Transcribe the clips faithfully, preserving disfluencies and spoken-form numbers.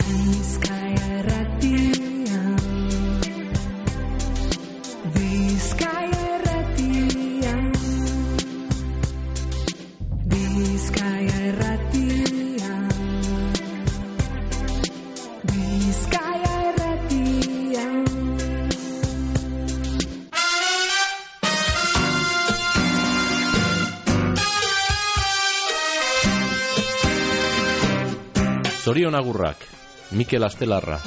Bizkaia Irratia, Bizkaia Irratia, Bizkaia Irratia, Bizkaia Irratia. Zorion agurrak, Mikel Astelarra.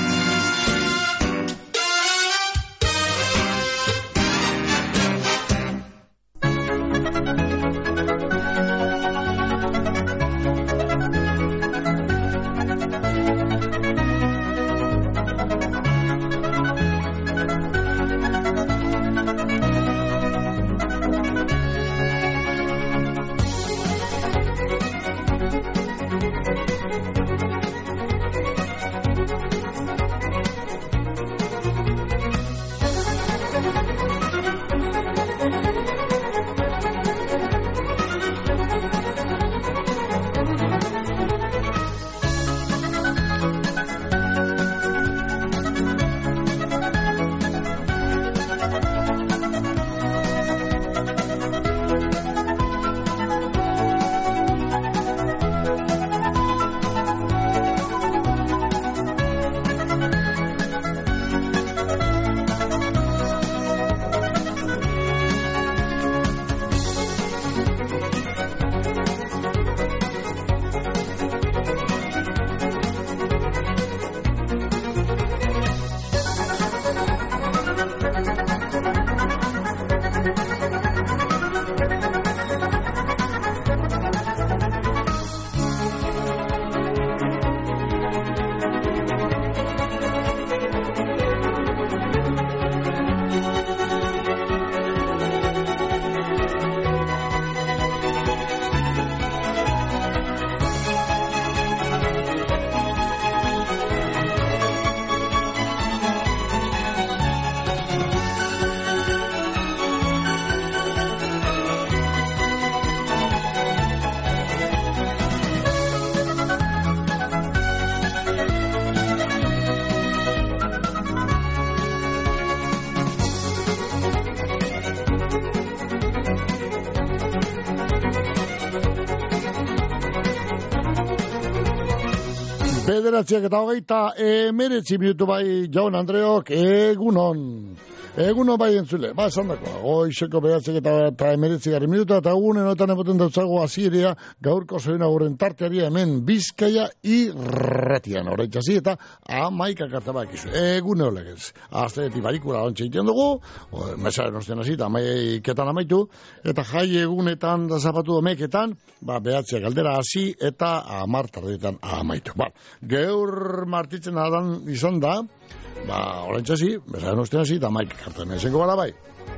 Bederatziak eta hogeita emeretzi minutu bai Jaun Andreok, egunon. Egunon bai entzule, ba, esan dakoa, goizeko bederatziak eta, eta emeretzi gari minutu, eta egunen otan eboten dautzago azierea gaurko zoina guren tarteari hemen Bizkaia Irratian, horreitz hasi eta amaika kartabak izu. Egune holegez, aztenetik barikura ontsa iten dugu, mesaren osten hasi eta amaiketan amaitu, eta jai egunetan da zapatu domeketan, ba, behatziak aldera hasi eta amartardetan amaitu. Ba, geur martitzen adan izan da, ba, orain txasi, bezaren osten hasi, eta maik kartan esengo bala bai.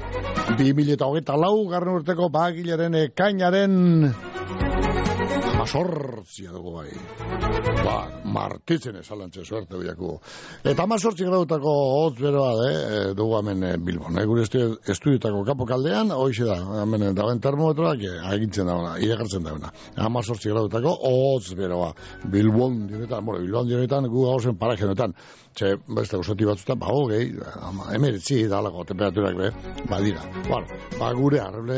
Bi mila eta hogeita lau garren urteko bagilaren ekainaren amazortzia dugu bai. Ba, martitzen esalantze suerte biako. Eta amazortzi grautako hotz beroa de, dugu hemen Bilbon. E, gure estudiotako kapokaldean, hoize da, hemen dauen termometroak agintzen dauna, iragartzen dauna. Amazortzi grautako hotz beroa. Bilbon dionetan, bueno, Bilbon dionetan gu gauzen parajenetan. Txe, beste gozoti batzutan, ba, hogei, emeretzi, da alako temperaturak be, ba, dira. Bueno, ba, gure arble...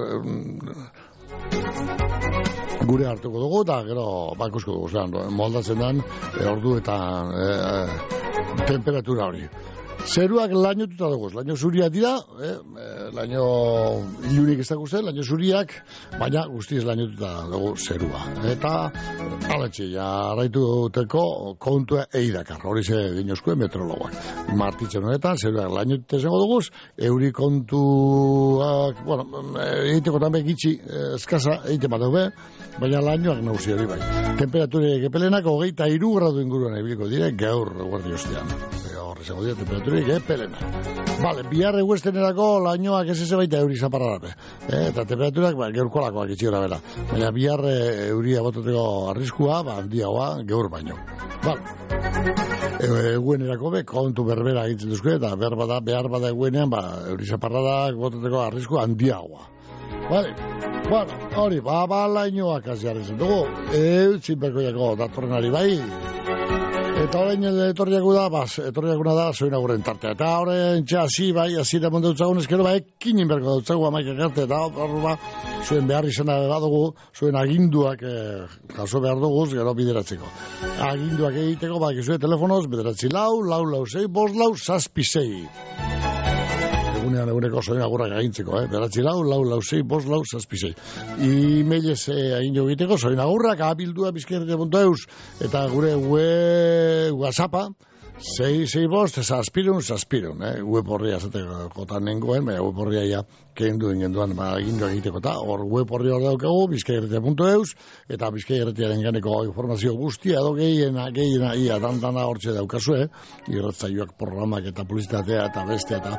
Gure hartuko dugu, eta gero, ba, ikusko dugu, zelan, moldatzen den, e, ordu eta e, e, temperatura hori. Zeruak lainotuta dugu, laino zuriak dira, eh, laino ilurik ez dakusten, laino zuriak, baina guztiz lainotuta dugu zerua. Eta, aletxe, jarraitu duteko kontua eidakar, hori ze dinozkue metrologoak. Martitzen honetan, zeruak lainotuta zengo duguz, euri kontuak, bueno, egiteko tambe gitxi eskasa egite bat dugu, baina lainoak nauzi hori bai. Temperaturek epelenak hogeita hiru gradu inguruan ebiliko dire, gaur guardi ostean. Izango dira temperaturik, eh, pelena. Vale, bihar eguestenerako lainoak ez eze baita euri zaparrarape. Eh, eta temperaturak, ba, geurkolakoak itxi gara bera. Baina bihar e, euria botateko arriskua, ba, handiagoa, geur baino. Vale. E, eguenerako be, kontu berbera egiten duzko, eta behar bada, behar bada eguenean, ba, euri zaparradak botateko arriskua handiagoa. Vale. Bueno, hori, ba, ba, lainoak hasi harrizen dugu. Eutxin berkoiako datorrenari bai. Eta horrein etorriago da, bas, etorriaguna da, zoin agurren tartea. Eta horrein txasi, bai, azira monda dutzagun, ezkero, bai, kinin berko dutzagu amaikak arte, eta hor, ba, zuen behar izena badugu, zuen aginduak eh, jaso behar dugu, gero bideratzeko. Aginduak egiteko, bai, zuen telefonoz, bederatzi lau, lau, lau, zei, bost, lau, zazpi, zei. Egunean eguneko zoin agurrak agintzeko, eh? Beratzi lau, lau, lau, zei, bost, lau, zazpi, zei. E-mailez eh, agindu egiteko, zoin agurrak, abildua bizkerrete puntu eus, eta gure web whatsappa, sei, sei bost, zazpirun, zazpirun, eh? Web horria zateko jotan nengoen, baina web horria ja kendu ingenduan ba, agindu egiteko, eta hor web horri hor daukagu, bizkerrete puntu eus, eta bizkerretearen ganeko informazio guztia, edo gehiena, gehiena, ia, dantana hortxe daukazue, irratzaioak programak eta publizitatea eta bestea, eta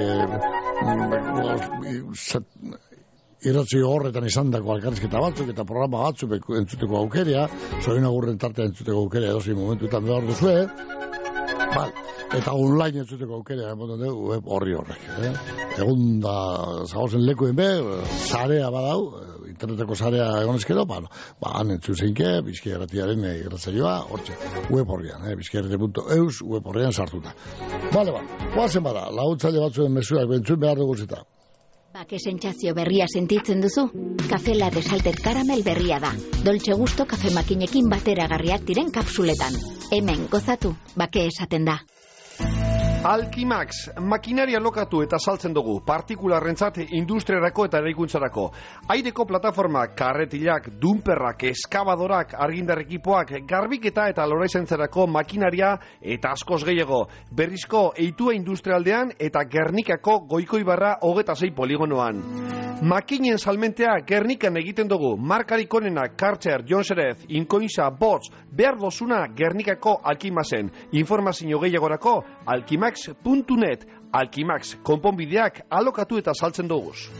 e, irratzio horretan izan dako alkarrizketa batzuk eta programa batzuk entzuteko aukerea, zoin agurren tartea entzuteko aukerea edozein momentuetan behar duzue, bal, eta online entzuteko aukerea web horri horrek. Eh? Egun da, zagozen lekuen be, sarea badau, interneteko sarea egon ezkero, ba, ba, han entzuzeinke, bizkaierratiaren irratzaioa, hortxe, web horrian, eh? bizkaierrate puntu eus, web horrian sartuta. Bale, ba, guazen bada, laguntzaile batzuen mezuak bentzun behar dugu zeta. Bake sentsazio berria sentitzen duzu? Kafe Latte Salted Caramel berria da. Dolce Gusto kafe makinekin bateragarriak diren kapsuletan. Hemen gozatu, bake esaten da. Alkimax, makinaria lokatu eta saltzen dugu, partikularrentzat industriarako eta eraikuntzarako. Aireko plataformak, karretilak, dumperrak, eskabadorak, argindar ekipoak, garbiketa eta loraizentzarako makinaria eta askoz gehiago. Berrizko eitua industrialdean eta Gernikako Goikoibarra hogeta sei poligonoan. Makinen salmentea Gernikan egiten dugu, markarik onena, Karcher, Jonserez, Inkoinza, Bots, behar dozuna Gernikako Alkimaxen. Informazio gehiagorako, alkimax puntu net, Alkimax, konponbideak alokatu eta saltzen duguz.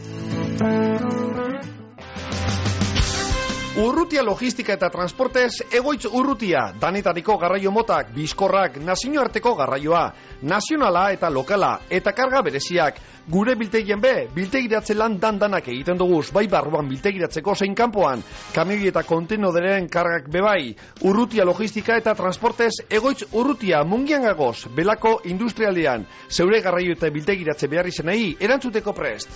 Urrutia logistika eta transportez, egoitz urrutia, danetariko garraio motak, bizkorrak, nazioarteko garraioa, nazionala eta lokala, eta karga bereziak. Gure biltegien be, biltegiratze lan dandanak egiten duguz, bai barruan biltegiratzeko zein kanpoan, kamioi eta kontenoderen kargak bebai. Urrutia logistika eta transportez, egoitz urrutia, mungian gagoz, belako industrialdean, zeure garraio eta biltegiratze behar izenei, erantzuteko prest.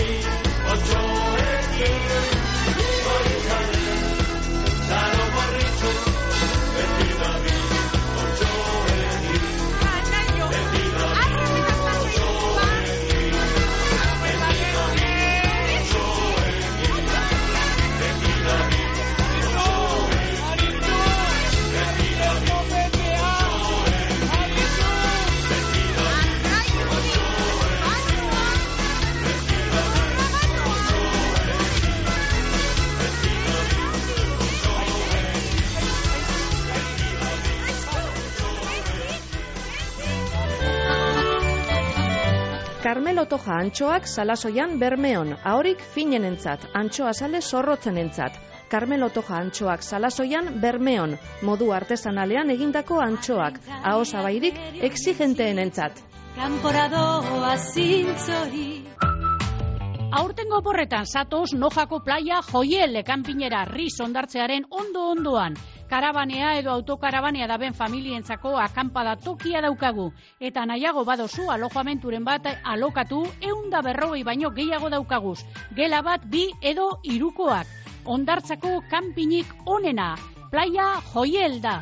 Carmelo Toja antxoak salasoian Bermeon, ahorik finenentzat, antxoa sale zorrotzenentzat. Carmelo Toja antxoak salasoian Bermeon, modu artesanalean egindako antxoak, aho zabairik exigenteenentzat. Kanporadoa zintzori. Aurtengo oporretan zatoz Nojako playa Joiel kanpinera Riz ondartzearen ondo-ondoan. Karabanea edo autokarabanea daben familientzako akampada tokia daukagu. Eta nahiago badozu alojamenturen bat alokatu ehun berrogei baino gehiago daukaguz. Gela bat bi edo hirukoak. Ondartzako kanpinik onena. Playa Joiel da.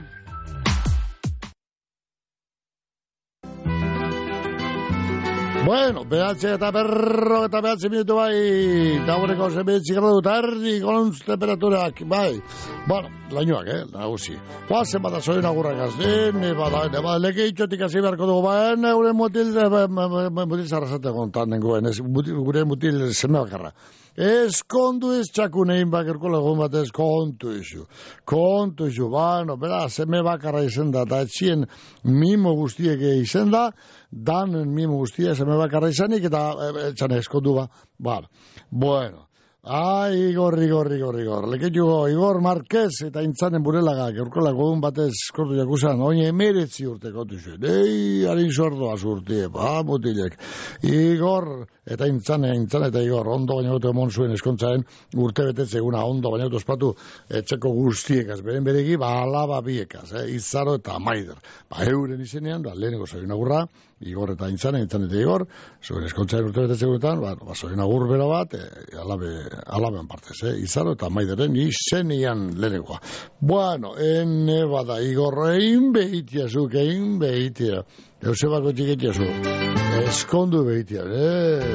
Bueno, behatzi eta berro eta behatzi minutu bai, daureko zemetzik gradu tardi, gontz temperaturak, bai. Bueno, lainoak, eh, nagusi. Guazen bada zoin agurrak azden, bada, bada, leke itxotik hasi beharko dugu, ba, gure mutil, mutil zarrazate gontan nengoen, gure mutil zeme bakarra. Eskondu ez txakunein bakerko lagun batez, kontu izu. Kontu izu, bueno, bera, zeme bakarra izen da, eta etxien mimo guztiek izen da, danen mimo guztia zeme bakarra izanik, eta etxan eskondu ba, bara. Bueno. Ai, Igor, Igor, Igor, Igor. Leketuko, Igor Marquez eta intzanen burelaga, gerko lagun batez kortu jakusan, oine emeretzi urte kontu zuen. Ei, harin sordoa zurtie, ba, mutilek. Igor, eta intzanen, intzanen eta Igor, ondo baina gote emon zuen eskontzaren urte betetze eguna, ondo baina gote ospatu etxeko guztiekaz, beren beregi, ba, alaba biekaz, eh, Izaro eta Maider. Ba, euren izenean, da, leheneko zoin agurra, Igor eta intzanen, intzanen eta Igor, zuen eskontzaren urte betetze egunetan, ba, ba zoin agur bero bat, e, alabe, alaben partez, eh? Izaro eta Maideren izenian lehenengoa. Bueno, ene bada, Igor, egin behitia zuk, egin behitia. Euse bat gotxik egitia zu. Eskondu behitia, eh?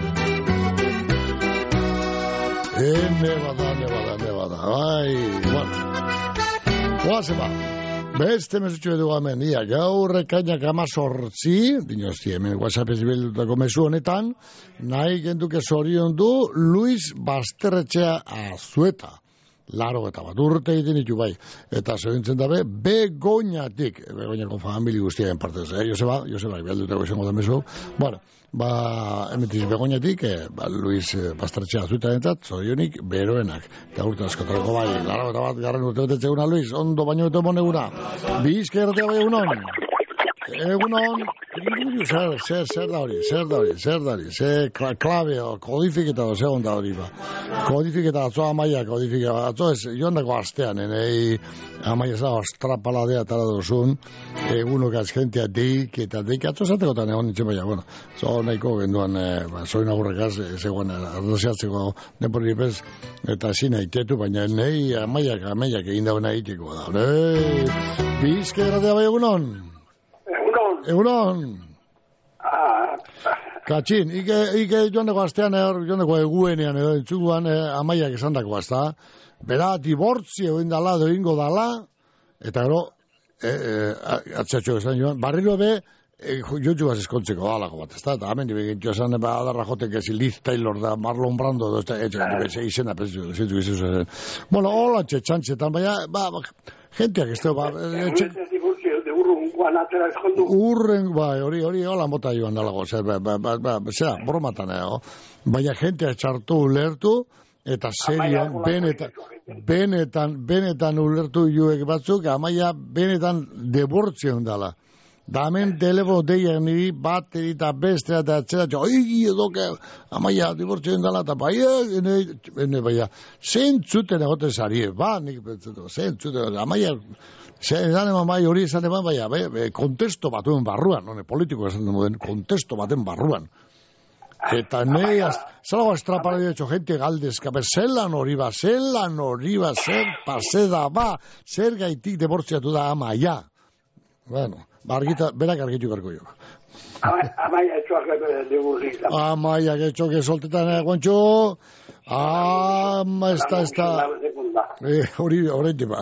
Ene bada, ene bada, ene bada. Ai, bueno. Oaze ba. Beste mesutxo edu gamen, ia, gaur ekainak amazortzi, dinosti hemen WhatsApp ez bildutako mesu honetan, nahi genduke zorion du Luis Basterretxea Azueta. Laro eta bat urte egiten ditu bai. Eta zorintzen dabe, Begoñatik, Begoñako famili guztiaren partez, eh? Joseba, Joseba, bildutako izango da mesu. Bueno, ba, emetiz Begoñatik, eh, ba, Luis Basterretxea Azueta entzat, zorionik beroenak. Eta urte askotareko bai, laro eta bat garren urte betetzeuna, Luis, ondo baino eta moneguna. Bizka erratea bai egunon. Egunon, zer, zer, zer da hori, zer da hori, zer da hori, zer klabe, kodifiketa da, zer onda hori ba. Kodifiketa atzoa amaia, kodifiketa, atzoa ez, joan dago astean, enei amaia za, astrapaladea tala dozun, egunok azkentia deik, eta deik atzoa zatekotan egon nintzen baina, bueno, zo nahiko genduan, ba, zoin agurrekaz, ez egon, ardoziatzeko denporipez, eta zina itetu, baina enei amaiak, amaiak egin dauna iteko da, enei, bizke eratea bai egunon? Egunon. Ah. Katxin, ike, ike joaneko astean, joaneko eguenean edo entzuguan, eh, amaiak esan dako azta. Bera, dibortzi egin dala, doingo dala, eta gero, eh, eh, atxatxo esan joan, barriro be, eh, jotu bat eskontzeko dalako bat, ez da, eta hamen dibegintxo esan, ba, adarra jotek ez, Liz Taylor da, Marlon Brando, ez da, etxe, izena, pezu, zintu gizu zen. Bueno, hola, txetxantxetan, baina, ba, jenteak ez da, ba, etxe... Urren, bai, hori, hori, hola mota joan dalago, zer, ba, ba, ba, zera, bromatan, eh, baina jentea txartu ulertu, eta serian, benetan, benetan, benetan ulertu juek batzuk, amaia benetan debortzion dala. Da hemen telefono deiak niri bat eta beste eta etxera, oi, edoke, amaia dibortzioen dala, eta bai, ene, ene, bai, zentzuten egoten zarie, ba, nik pentsetu, zentzuten, amaia, zen eman bai, hori esan eman, bai, bai, kontesto batuen barruan, hone politiko esan den, kontesto baten barruan. Eta nei, zalago estrapara dietxo, gente galdezka, zelan hori ba, zelan hori ba, zer paseda ba, zer gaitik debortziatu da amaia. Bueno, argita, berak argitu garko jo. Amaia etxoak legurrik. Amaia etxoak esoltetan egontxo, ama, ez da, ez da. Hori, horrein ba.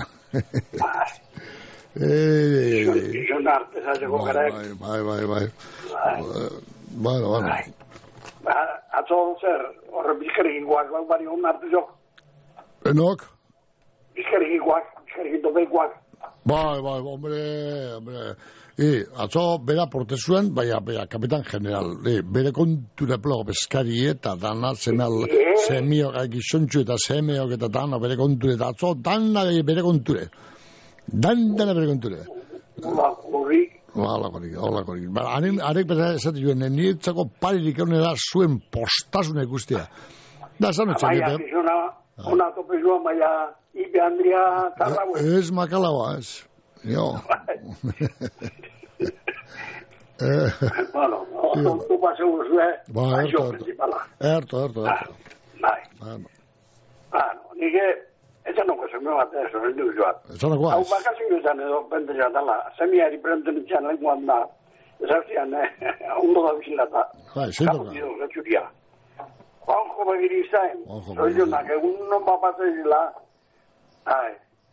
Gizon artezateko gara. Bai, bai, bai. Bueno, bueno. Atzo zer, horre bizkarikikoak, bari hon artezok. Enok? Bizkarikikoak, bizkarikitopeikoak. Bai, bai, hombre, hombre. E, atzo bera portezuen, baina, baina, kapitan general, e, bere konture plogo bezkari eta dana, zemal, semioak, gizontxu eta semeok eta dana bere konture, eta atzo dana bere konture. Dan dana bere konture. Hola, horrik. Hola, horrik, hola, horrik. Ba, arek bera esate joen, niretzako paririk egunera zuen postasuna ikustia. Da, zan utxan, Baina, gizona, ona tope joan, baina, Ipe Andria tarraue. Ez makalaua, ez. Jo. Bueno, tu paseu zue, aixo principala. Erto, erto, erto. Bai. Bueno, nire, ez anoko zeme bat ez, hori du joan. Ez anoko Hau bakazin izan edo, bente jatala, semiari prenten itxan lenguan da, ez hartzian, ondo da bizilata. Bai, zintoka. Kapu zidu, zetxuria. Juanjo begiri izain, zoizunak, egun non bapatzen zila, ai,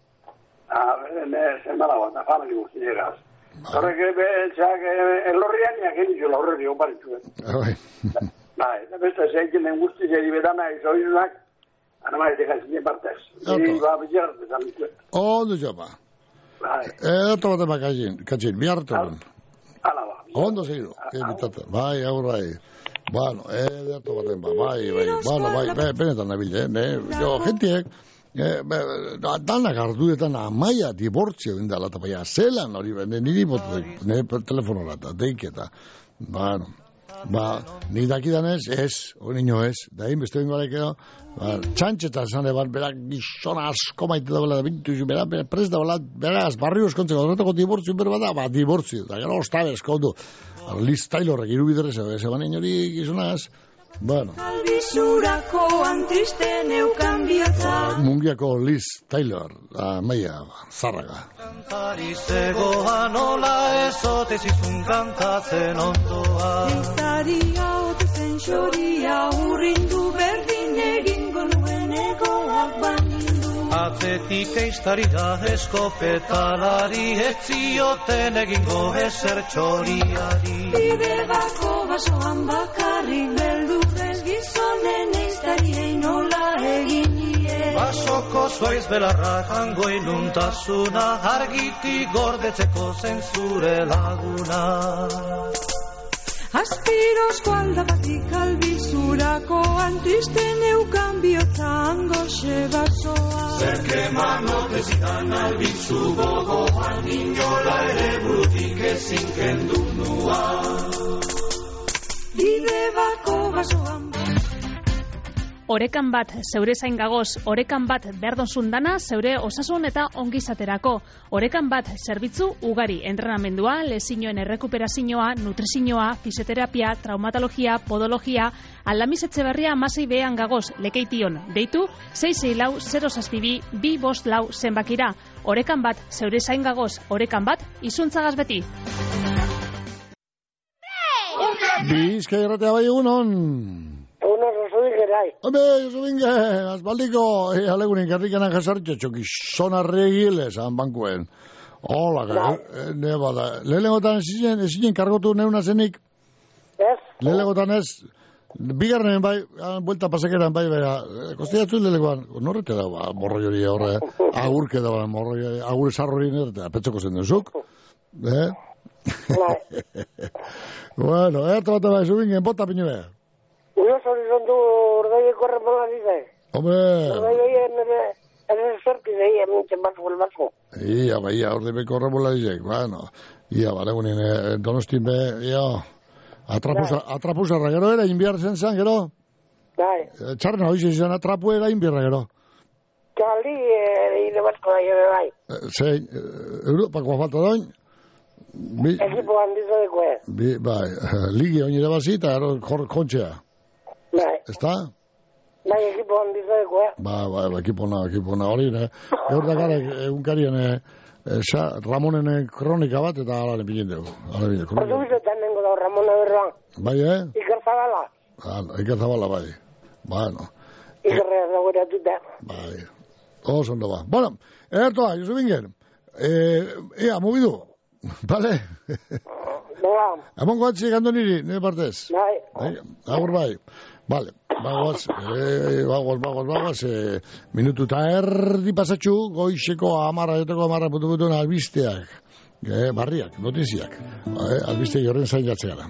zemala bat, afamili guzti llegaz. Horrek, txak, elorrian jaken izula horreri, oparitxuen. Bai. Bai, eta beste zeiken den guzti zeri bedana izoizunak, anamaitek azinen partez. Ni ba, bizartez amitzuen. Ondo jopa. Bai. Erto bat ema katxin, katxin, bihartoren. Hala ba. Ondo zehidu, ebitata. Bai, aur bai. Bueno, erto bat ema, bai, bai. Bueno, bai, benetan nabile, ne? Jo, gentiek, danak arduetan amaia dibortzio indala, eta baina zelan hori, niri botu, ne telefonora, eta deiketa. Bueno, ba, ni dakidanez, ez, hori nio ez, da inbeste bengo alekeo, ba, txantxeta esan eban, berak gizona asko maite dagoela, da bintu zu, berak, berak prez dagoela, berak, barrio eskontzeko, horretako dibortzio berba da, ba, dibortzio, da gero ostabe eskondu, Liz Taylorrek irubiderrez, eban inori gizonaz, bueno. Albizurako antriste neukan bihotza. Mungiako Liz Taylor, amaia, zarraga. Kantari zegoa nola ezote zizun kantatzen ondoa. Ezaria otezen xoria urrindu berdin egingo nuen egoak banindu. Atzetik eiztari da eskopetalari etzioten egingo ezer txoriari. Bide bako basoan bakarrik beldurrez gizonen eiztariei nola egin die. Basoko zoiz belarrak hango inuntasuna argitik gordetzeko zentzure laguna. Aspirozko aldapatik albizurako antriste neukan bihotza angoxe basoa. Zerke manote zidan albizu gogoan inola ere burutik ezin kendu nua. Bide bako basoan. Orekan bat zeure zain gagoz, orekan bat berdonzun dana zeure osasun eta ongizaterako. Orekan bat zerbitzu ugari, entrenamendua, lezinoen errekuperazioa, nutrizioa, fisioterapia, traumatologia, podologia, aldamiz etxeberria amasei behan gagoz, lekeition, deitu, sei sei lau zero zazpi bi bi bost lau zenbakira. Orekan bat zeure zain gagoz, orekan bat izuntzagaz beti. Bizkai erratea bai egunon. Egunon, Josubin gerai. Hombre, Josubin ge, azbaldiko, e, alegunin garrikana jasartxo txoki, sonarregiles, han bankuen. Hola, e, ne bada. Lelegotan ezinen, ezinen kargotu neuna zenik? Ez? Lelegotan ez, bigarren bai, buelta pasakeran bai, bera, kostiatzu lelegoan, norrete da, ba, morroi hori horre, agurke da, ba, morroi, agur esarrori nerete, petzoko zen duzuk, eh? Bueno, erto bat bai, Josubin, bota piñu beha. Uno horizontu ordaile korremola dize. Hombre. Ordaile ere sorti de ia mintzen batko el batko. Ia, ba, ia, ordaile korremola dize. Bueno, ia, ba, legunin, eh, donostin be, ia, atrapusa, atrapusa gero era, inbiar zen zan, gero? Bai. Txarna hoiz izan atrapu era inbierra gero. Kaldi, ire batko da jo bai. Zein, Europako falta doin? Ekipo handizo dekoe. Bai, ligi oin ere bazita, ero kontxea. Bai. Ezta? Bai, ekipo handizeko, eh? Ba, ba, ba, ekipo na, ekipo na, hori, ne? Gaur da gara, egunkarien, Ramonen kronika bat, eta alaren pinin dugu. Ordu bizotan nengo da, Ramona berroan. Bai, eh? Iker Zabala. Iker Zabala, bai. Bueno. Ikerreaz dago eratuta. Bai. Oso ondo ba. Bueno, ertoa, Josu Bingen. Ea, mobidu. Vale? Venga. Amon goatzi gando niri, nire partez. Bai. Agur bai. Vale. Bagoaz, eh, bagoaz, bagoaz, bagoaz, eh, minutu eta erdi pasatxu, goizeko amarra, joteko amarra putu putu albisteak, eh, barriak, notiziak, eh, albisteak horren zain jatzea.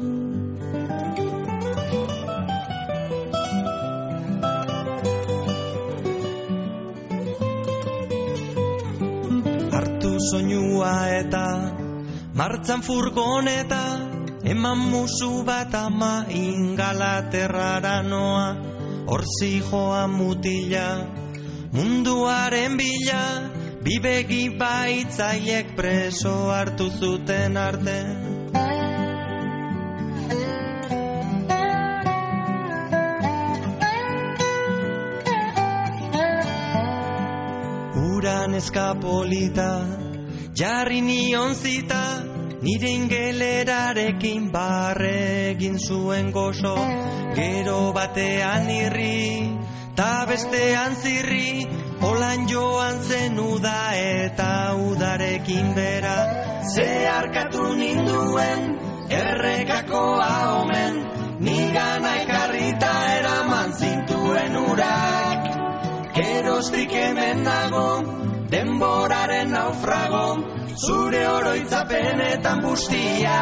Hartu soinua eta martzan furgoneta, eman musu bat ama Ingalaterrara noa, horzi joa mutila, munduaren bila, bibegi baitzaiek preso hartu zuten arte. Uran eskapolita, jarri nion zita, nire ingelerarekin barre egin zuen gozo, gero batean irri, ta bestean zirri, holan joan zen uda eta udarekin bera. Zeharkatu ninduen, errekakoa omen, nigana ekarrita eraman zintuen urak. Geroztik hemen nago, denboraren naufrago, zure oroitzapenetan bustia.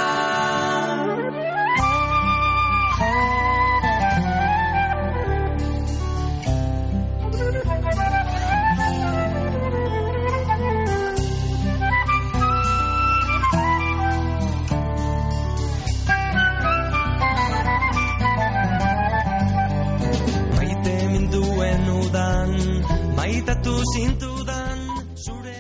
Maite minduen udan, maitatu zintudan, zure...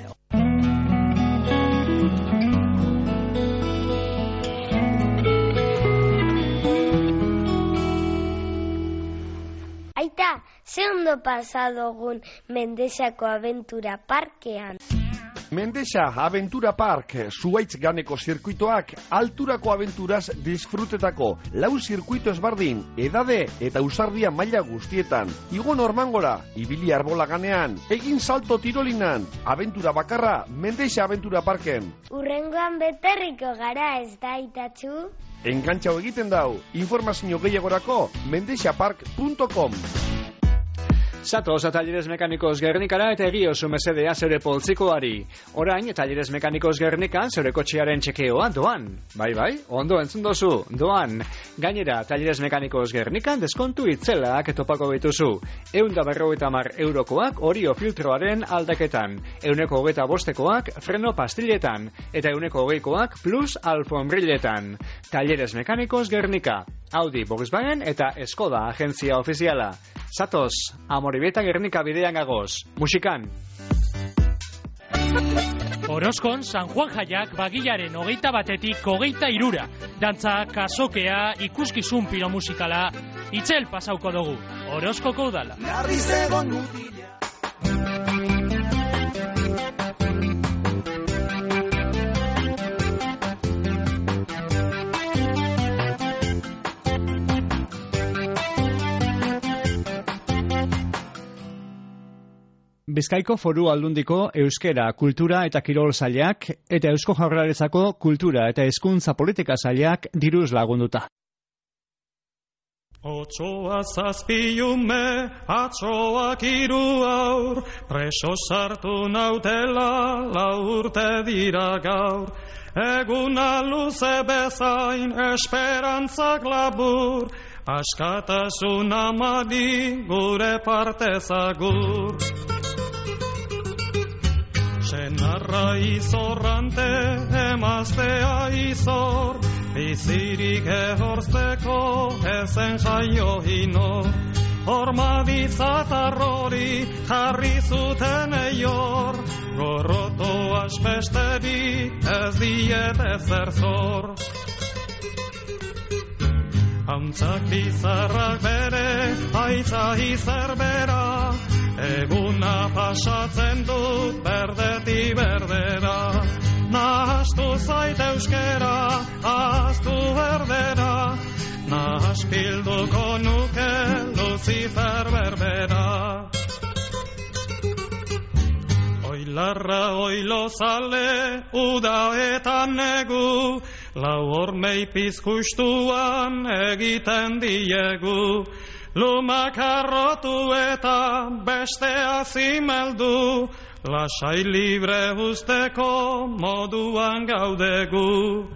Aita, ze ondo pasadogun Mendexako Aventura Parkean. Mendexa Aventura Park, zuaitz ganeko zirkuitoak, alturako aventuraz disfrutetako, lau zirkuito ezbardin, edade eta usardia maila guztietan. Igo normangora, ibili arbola ganean, egin salto tirolinan, aventura bakarra, Mendexa Aventura Parken. Urrengoan beterriko gara ez da, Itatxu? Engantxau egiten dau, informazio gehiagorako, mendexapark punto com. Zatoz, Talleres Mekanikos Gernikara eta egiozu mesedea zeure poltsikoari. Orain, Talleres Mekanikos Gernikan zeure kotxearen txekeoa doan. Bai, bai, ondo entzun dozu, doan. Gainera, Talleres Mekanikos Gernikan deskontu itzelak topako bituzu. Eunda berrogeita mar eurokoak orio filtroaren aldaketan. Euneko hogeita bostekoak freno pastiletan. Eta euneko hogeikoak plus alfombriletan. Talleres Mekanikos Gernika. Audi, Volkswagen eta Skoda agentzia ofiziala. Zatoz, Amoribeta Gernika bidean gagoz. Musikan. Orozkon San Juan jaiak bagilaren hogeita batetik hogeita irura. Dantza, kasokea, ikuskizun piromusikala, itzel pasauko dugu. Orozkoko udala. Garriz egon mutila. Bizkaiko Foru Aldundiko Euskera, Kultura eta Kirol Sailak eta Eusko Jaurlaritzako Kultura eta Hezkuntza Politika Sailak diruz lagunduta. Otsoa zazpiume, atsoak hiru aur, preso sartu nautela, lau urte dira gaur. Eguna luze bezain, esperantzak labur, askatasun amadi, gure parte zagur. Senarra izorrante, emaztea izor, bizirik ehorzteko ezen jaio inor. Hormadizat arrori jarri zuten eior, gorroto aspesterik ez diet ezer zor. Hauntzak bizarrak bere, aitza izerbera, eguna pasatzen dut berdeti berdera. Nahastu zait euskera, ahaztu berdera, nahaspilduko nuke Lucifer berbera. Oilarra oilozale, uda eta negu, lau hormei pizkustuan egiten diegu. Lumak arrotu eta bestea zimeldu, lasai libre usteko moduan gaudegu.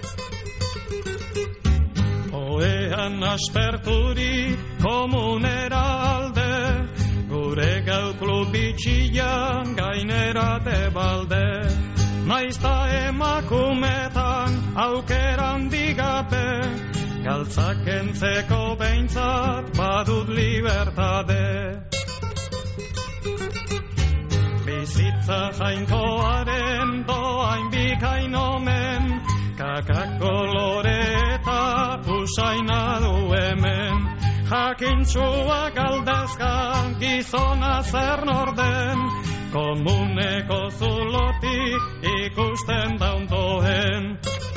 Oean asperturi komunera alde, gure gau klub bitxian gainera debalde. Naizta emakumetan aukeran digape, galtzak entzeko behintzat badut libertade. Bizitza jainkoaren doain bikain omen, kakak kolore eta usaina du hemen. Jakintxua galdezka gizona zer norden, komuneko zulotik ikusten dauntoen.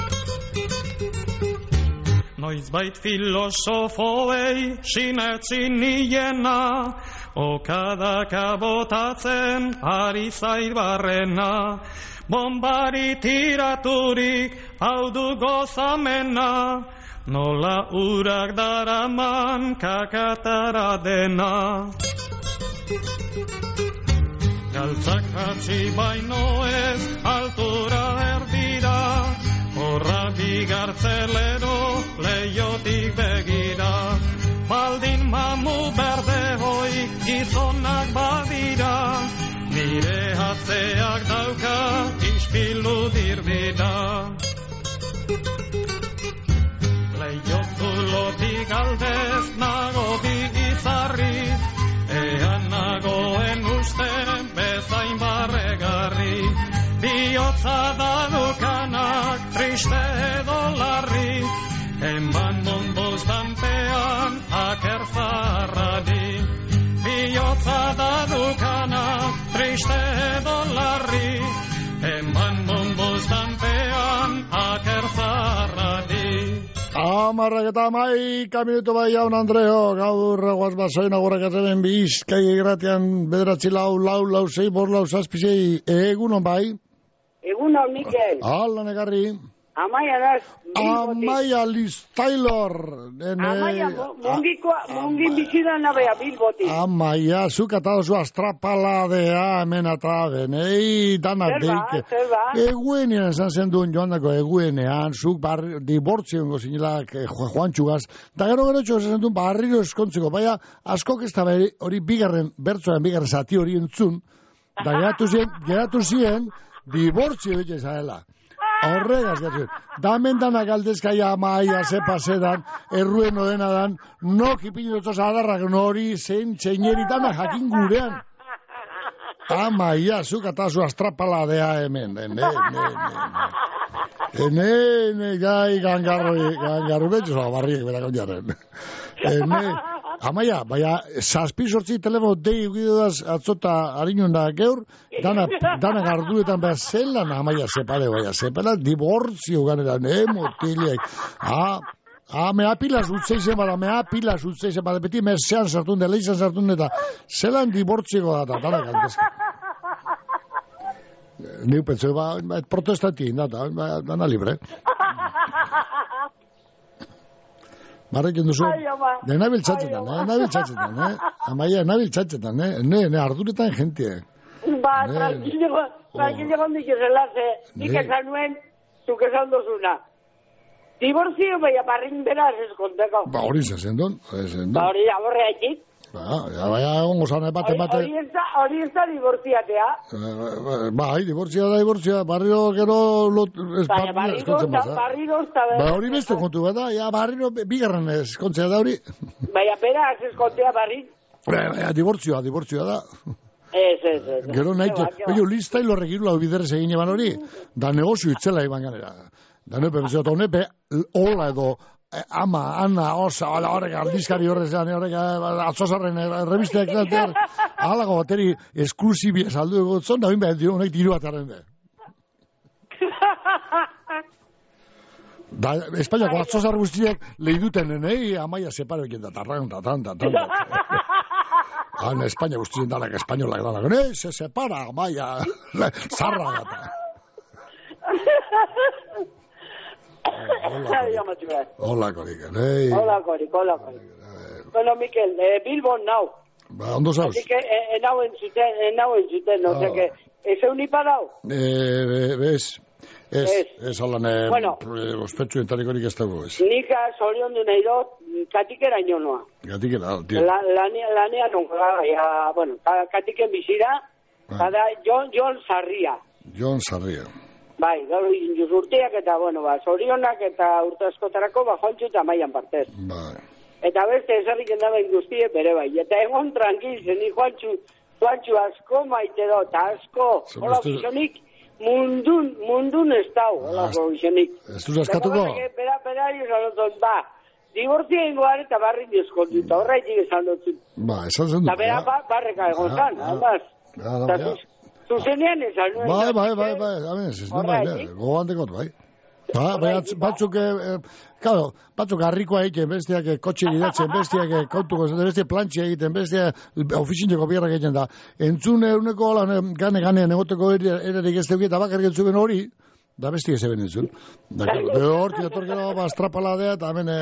Noizbait filosofoei sinetzin niena, okadaka botatzen ari zait barrena. Bombari tiraturik hau du gozamena, nola urak daraman kakatara dena. Galtzak hatzi baino ez altura erdira, horra bigartzelero leiotik begira. Baldin mamu berde hoi gizonak badira, nire atzeak dauka ispilu dirbida. Leiozulotik aldez nago bigizarri, ean nagoen usten bezain barregarri. Biotza dadukanak triste edo larri, enban mondoz danpean akertzarradi. Biotza dadukanak triste edo larri, enban mondoz danpean akertzarradi. Amarrak eta amaika minutu bai jaun Andreo, gaur guaz basoin agurrak atzeben Bizkai Irratian bederatzi lau, lau, lau, zei, bor, lau, zazpizei, egunon bai? Egunon, Mikel. Ala, negarri. Amaia naz, Amaia Liz Taylor. Amaia, mungin bizidan nabea bilbotik. Amaia, zuk atadozu astrapaladea hemen ataben, ei, danak deik. Zer ba, Eguenean esan zen duen joan dako, eguenean, zuk bar, dibortziongo zinilak eh, Juan Txugaz, da gero gero txo esan duen barriro eskontzeko, baina askok ez da hori bigarren, bertzoen bigarren zati hori entzun, da geratu zien, geratu zien, dibortzio bitxe zaela. Horregaz, gertu. Damen danak aldezkaia Amaia, zepa zedan, erruen odena dan, nok ipinotuz adarrak nori zen txeineri danak jakin gurean. Amaia, zuk atazu astrapaladea hemen. Ene, ene, ene. Ene, ene, gai, gangarro, gangarro betxo, zau, barriek berakon jarren. Ene, Amaia, baina, zazpi sortzi telefono dei ugidodaz atzota harinun da geur, dana, dana garduetan behar zelan, Amaia, separe, baina, separa, dibortzio ganeran, eh, motiliak. Ah, ah, mea pilas utzeizen bada, mea pilas utzeizen bada, beti mersean sartun da, leizan sartun da, zelan dibortzio da, dana galdezka. Niu pentseu, ba, protestati, dana, dana libre. Barrekin duzu, de nabil txatzetan, eh? Nabil txatzetan, eh? Amaia, nabil txatzetan, eh? Ne, ne, arduretan jentie. ba, tranquilo, tranquilo gondik izelaze, nik esan nuen, zuk esan dozuna. Diborzio, baina barrin beraz eskonteko. Ba, hori zezen duen, zezen duen. Ba, hori aborre haitik. Ba, ja, baina egon gozan, bate, bate. Hori ez da dibortziatea. Ba, hai, dibortzia da, dibortzia, barriro gero lot... Baina barriro usta, ba, hori beste kontu bat da, ja, barriro bigarren eskontzea da hori. Baina beraz eskontzea barrin. Baina, dibortzioa, dibortzioa da. Ez, ez, ez. Gero nahi, oio, Liz Taylor egirula biderrez egin eban hori, da negozio itzela iban ganera. Da nepe, bezala, honepe, hola edo, ama, Ana, osa, horrek aldizkari horrezan, horrek atzosarren revisteak lantear, alago bateri esklusibia saldu egotzon, da bine, honek diru bat arren de. Da, Espainiako atzosar guztiak lehiduten, nahi, amaia separo egin da, tarran, tatan, tatan, han Espainia guztien dalak, espainolak dalak, nahi, se separa, amaia, zarra gata. Hola, Korik. Hola, Korik, hola, Korik. Bueno, Mikel, eh, Bilbon nau. Ba, ondo zauz? Así que, eh, nau entzuten, eh, nau entzuten, no, o sea que, ez euni parau? Eh, bez, ez, ez alan, eh, bueno, ospetsu entarikorik ez dago, ez. Nika zorion du nahi dut, katikera inonoa. Katikera, tio. La, lanea, lanea nonga, ja, bueno, katiken bizira, kada Jon, Jon Sarria. Jon Sarria. Bai, gaur urteak eta, bueno, ba, zorionak eta urte askotarako, ba, jontxu eta maian partez. Bai. Eta beste esarrik endaben guztie bere bai. Eta egon tranquil, zeni joantxu, joantxu asko maite do, eta asko, hola bizonik, mundun, mundun ez dau, hola bizonik. Ez duz askatuko? Bera, bera, izan ba, dibortzia ingoan eta barri dioskontu, eta horra itik esan dut. Ba, esan zen dut. Eta bera, ba, barreka egon zan, además. Zuzenean esan nuen. Bai, bai, bai, bai, amen, ez du bai, gogoan dekot, bai. Ba, bai, batzuk, claro, batzuk harrikoa egiten, besteak kotxe gidatzen, besteak kontuko, besteak plantxia egiten, besteak ofizineko bierrak egiten da. Entzun eguneko, gane-ganean egoteko erarik ez teuki, eta bakar gentzuben hori, da bestiak ez eben entzun. Da, hortik etorkera, ba, estrapaladea, eta hemen,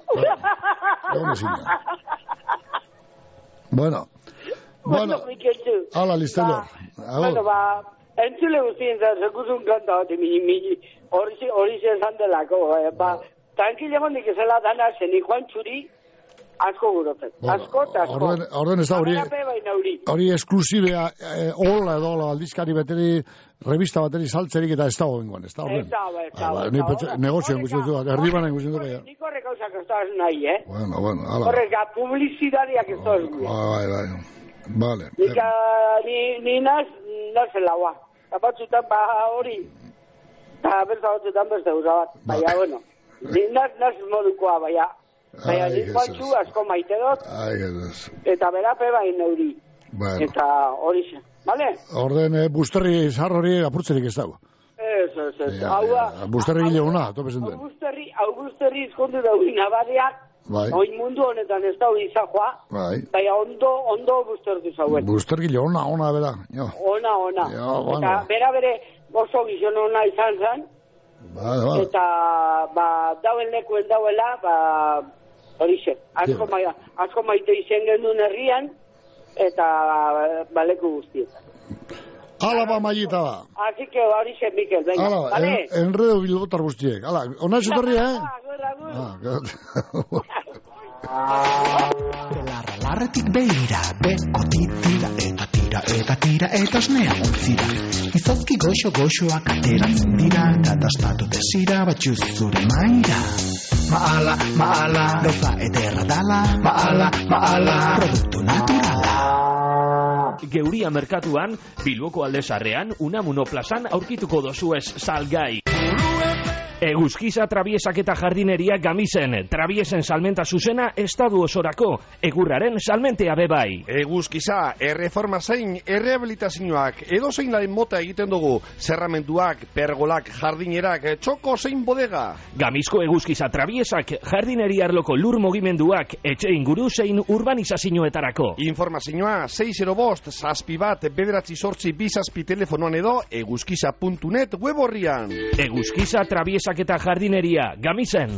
egon ezin da. Bueno, Bueno, hala, listelor. Bueno, ba, entzule guztien zer, sekuzun kanta bat, hori zen delako, ba, tranquil egon dik ezela dana, zeni joan txuri, asko gurotzen. Asko eta asko. Orden ez da hori, hori esklusibea, hola edo, aldizkari bateri, revista bateri saltzerik eta ez da gobengoan, ez da orden. Ez da, ez da. Ni negozioan guztien du, erdibanen guztien du. Nik horrek hausak ez da nahi, eh? Bueno, bueno, hala. Horrek, publizidariak ez da ez gu. Bai, bai, vale. Nika, ni, ni naz, nazela, ba. Batzutan, ba, hori, eta berza batzutan beste gauza bat, baina, bueno. Ni naz, naz modukoa, baina. Baina, ni pantxu asko maite dut. Eta berape bain neuri. Eta hori zen, bale? Orden, busterri, zar hori apurtzerik ez dago. Ez, ez, ez. Hau da. Busterri gile hona, topezen duen. Hau busterri izkondu dauri nabadeak. Bai. Oin mundu honetan ez da hori izajoa. Bai. Baina ondo, ondo bustertu zauen. Bustergile ona, ona, bera. Jo. Ona, ona. Jo, bueno. Eta bera bere oso gizon ona izan zen. Bai, bai. Eta, ba, dauen lekuen dauela, ba, hori zen. Asko, ma, asko maite izen gendun herrian, eta ba, leku guztietan. Hala ba, Mayita ba. Así que hori zen, Mikel, venga. Hala, vale? en, enredo bilbotar guztiek. Hala, ona esotorri, eh? Agur, agur. Belarra larretik beira, beko titira, eta tira, eta tira, eta osnea ontzira. Izozki goxo-goxoak ateratzen dira, katastatu desira, batxuz zure maira. Maala, maala, gauza ederra dala, maala, maala, produktu naturala. Geuria merkatuan, Bilboko aldezarrean, Unamuno plazan aurkituko dozuez salgai. Eguzkiza trabiesak eta jardineria Gamisen, trabiesen salmenta zuzena estadu osorako, egurraren salmentea bebai. Eguzkiza, erreforma zein, errehabilitazioak, edo zein laren mota egiten dugu, zerramentuak, pergolak, jardinerak, txoko zein bodega. Gamizko eguzkiza trabiesak, jardineria arloko lur mugimenduak, etxe inguru zein urbanizazioetarako. Informazioa, sei zero bost, zazpi bat, bederatzi sortzi bizazpi telefonoan edo, eguzkiza puntu net web horrian. Eguzkiza trabiesak eta jardineria, Gamisen.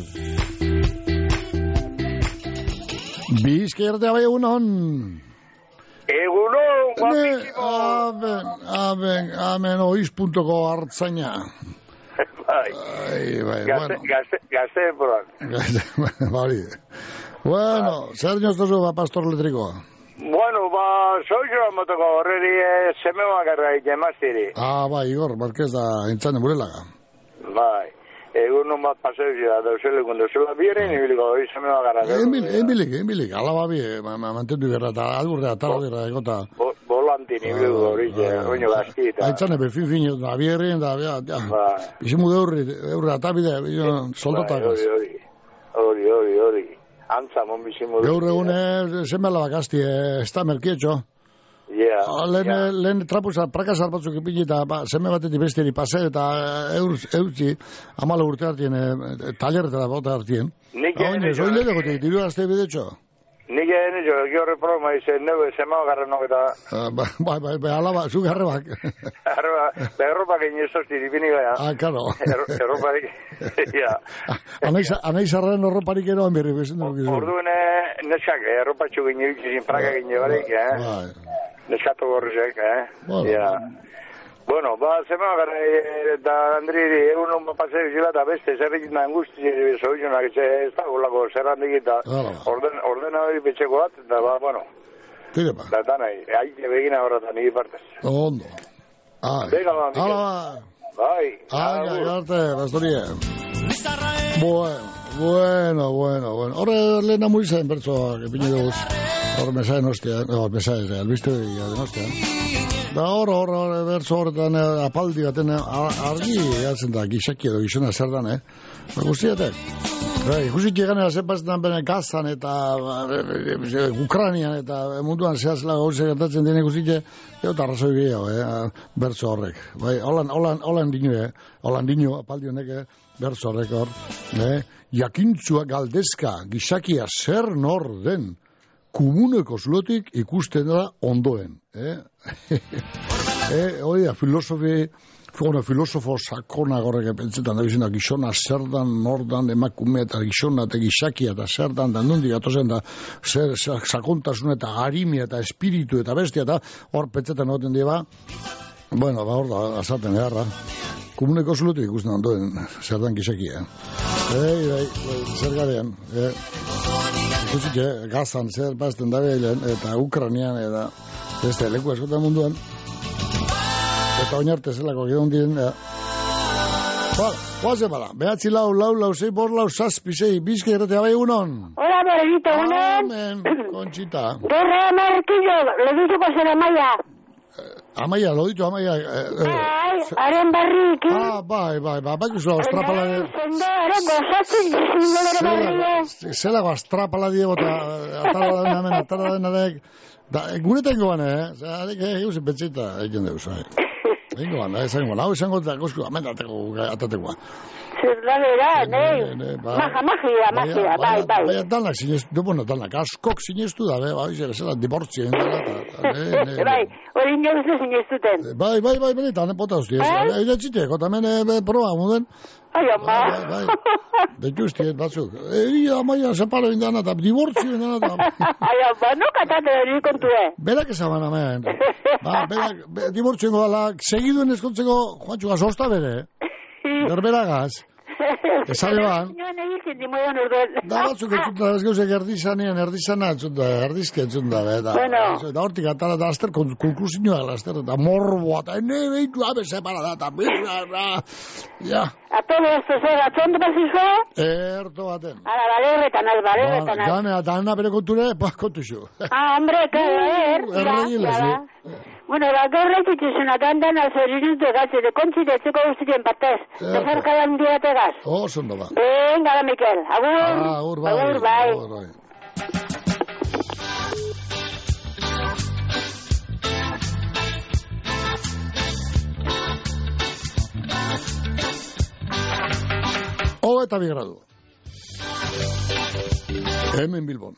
Bizkerdea bai egunon. Egunon, guapísimo. Amen, amen, amen, oiz.ko hartzaina. Bai, bai, bueno. Gazte eporan. Bari. Bueno, zer niostozu ba pastor letrikoa? Bueno, ba, soizua motoko horreri seme bakarra itemaztiri. Ah, bai, Igor, Marquez da entzane burelaga. Bai. Egun non bat paseo zira, dauzele, kundo zela bieren, ibiliko doi seme bakarra. Enbilik, enbilik, alaba bi, mantendu gerra, eta alburrea, tarra egota. Volantin, ibiliko hori, oino gaztita. Aitzane, perfin fin, da bierren, da, ja, ja. Izimu de eurri, eurri, eta bide, soldatak. Hori, hori, hori, hori, hori, hori. Antza, mon bizimodu. Gaur egune, zenbela bakazti, ez da merkietxo. Yeah, lehen, yeah. lehen trapuza, prakasar batzuk ipini eta ba, zeme batetik besteri pase eta eutzi, amala urte hartien, e, talerretara bota hartien. Nik egin ez, oin leheko te, diru azte bidetxo. Nik egin ez, gero reproma izen, neu, zema garra nogeta. Bai, bai, bai, bai, alaba, zu garrebak. Erropak egin ez ozti, dipini gara. Ah, karo. Erroparik, ja. Anaizarren erroparik eroan berri, bezen dugu gizu. Orduen neskak, erropatxu gine bitxizin praka gine barik, eh? Bai. Neskato gorrizek, eh? Bueno. Ja. Bueno, ba, zema gara, eta Andriri, egun hon paseo zila, eta beste, zerrekin da angusti, zoizunak, ez da, golako, zerrandik eta ordena hori betxeko bat, eta ba, bueno. Tire ba. Eta nahi, haite begina horretan, nire partez. Ondo. Ai. Venga, ba, Mikel. Hala. Bai. Ai, ai, arte, bastorie. Bueno, bueno, bueno, bueno. Horre, lehena muizen, bertzoak, epine duguz. Horre mesaen ostia, no, mesaen, albiste den ostia. Da hor, hor, hor, bertzo horretan apaldi baten argi egatzen da, gizaki edo gizona zer dan, eh? Ba, guztiatek. Bai, ikusit eganera zepazetan bene Gazan eta Ukranian eta munduan zehazela gauze gertatzen dene ikusit eo eta arrazoi gehiago, eh? Bertzo horrek. Bai, holan, holan, holan dinu, eh? Holan dinu, apaldi honek, eh? Bertzo horrek hor, eh? Jakintzua galdezka, gizakia zer nor den, komuneko zulotik ikusten da ondoen. Eh? eh, oia, filosofi, bueno, filosofo sakona gorrek pentsetan da bizena, gizona zerdan, nordan, emakume eta gizona eta gizakia eta zerdan, da nondik atozen da zer, zer, sakontasun eta harimia eta espiritu eta bestia eta hor pentsetan egoten dira, bueno, ba hor da, azaten egarra. Komuneko zulotik ikusten ondoen, zerdan gizakia. Ei, ei, zer garean, eh? Ikusik, eh, Gazan zer bazten da behilen, eta Ukranian, eta beste leku eskotan munduan. Eta oinarte zelako gero diren, eh. Ba, guazen bala, behatzi lau, lau, lau, zei, bor, lau, zazpi, zei, bizke erretea bai unon. Hola, Berrito, unon. Amen, Conchita. Gerra Marquillo, lo dituko zer Amaia. Amaia, lo ditu Amaia. Eh, Ai, haren barrik. Ah, bai, bai, bai, bai, guzu, astrapala de... Zendo, ere, gozatzen, zindogere barrik. Zelago astrapala die bota, atara den hemen, atara den adek. Da, guretan goan, eh? Zarek, eguzen pentsita, egin deuz, eh? Egin goan, eh? Zain goan, hau izango eta gozko, amen atatekoa. Zerladera, nei. Maja, magia, magia, bai, bai. Baina danak sinestu, bueno, danak, askok sinestu da, bai, bai, zela, dibortzio, bai, hori inoz sinestuten. Bai, bai, bai, benetan, pota usti, egin txiteko, tamen proba, muden. Ai, ama. Bai, bai, betuztiet batzuk. Eri, amaia, separo indana, eta dibortzio indana. Ai, ama, no katate hori kontue. Berak ezaban, amen. Ba, berak, dibortzio ingo dala, segiduen eskontzeko, joantxuga, sosta bere. Berberagaz. Esabe ban. Da batzuk entzut da, ez gauzek erdizanean, erdizana entzut da, erdizke entzut da, beda. Da hortik atara da, azter konklusioa, azter, da morboa, eta ene behitu abe separada, eta bera, ja. A todo esto, zera, txondo bazizo? Erto baten. Ara, balerretan az, balerretan az. Gane, eta hana bere konture, pa, kontu xo. Ah, hombre, que er, erregila, sí. Bueno, ba, gaur leitituzuna, dandan azoririn dugatze, de kontzide, txeko guztien partez. Zerkadan diategaz. Oh, zondo ba. Venga, da, Mikel. Agur. Ah, agur, bai. Agur, bai. Agur, bai. Oga eta bigradu. Hemen Bilbon.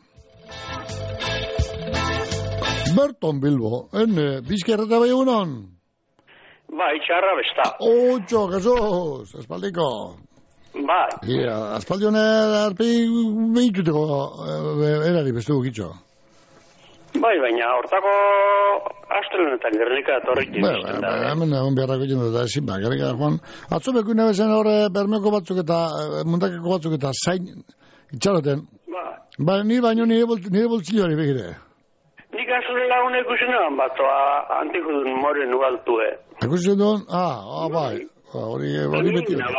Berton Bilbo, ene, bizkerreta bai egunon? Bai, txarra besta. Otxo, Jesus, espaldiko. Bai. Ia, espaldi hone, arpi behituteko erari bestu gukitxo. Bai, baina, hortako astelenetan Gernika etorrik izten da. Hemen egon beharrako jende da, ezin ba, Gernika da, Juan. Atzo beku inabezen horre bermeoko batzuk eta mundakeko batzuk eta zain itxaroten. Bai. Ba, nire baino nire boltzilloari begire. Nik azure lagun ikusen egon batzoa antikudun moren ugaltue. Ikusen duen? Ah, ah, bai. Hori beti da.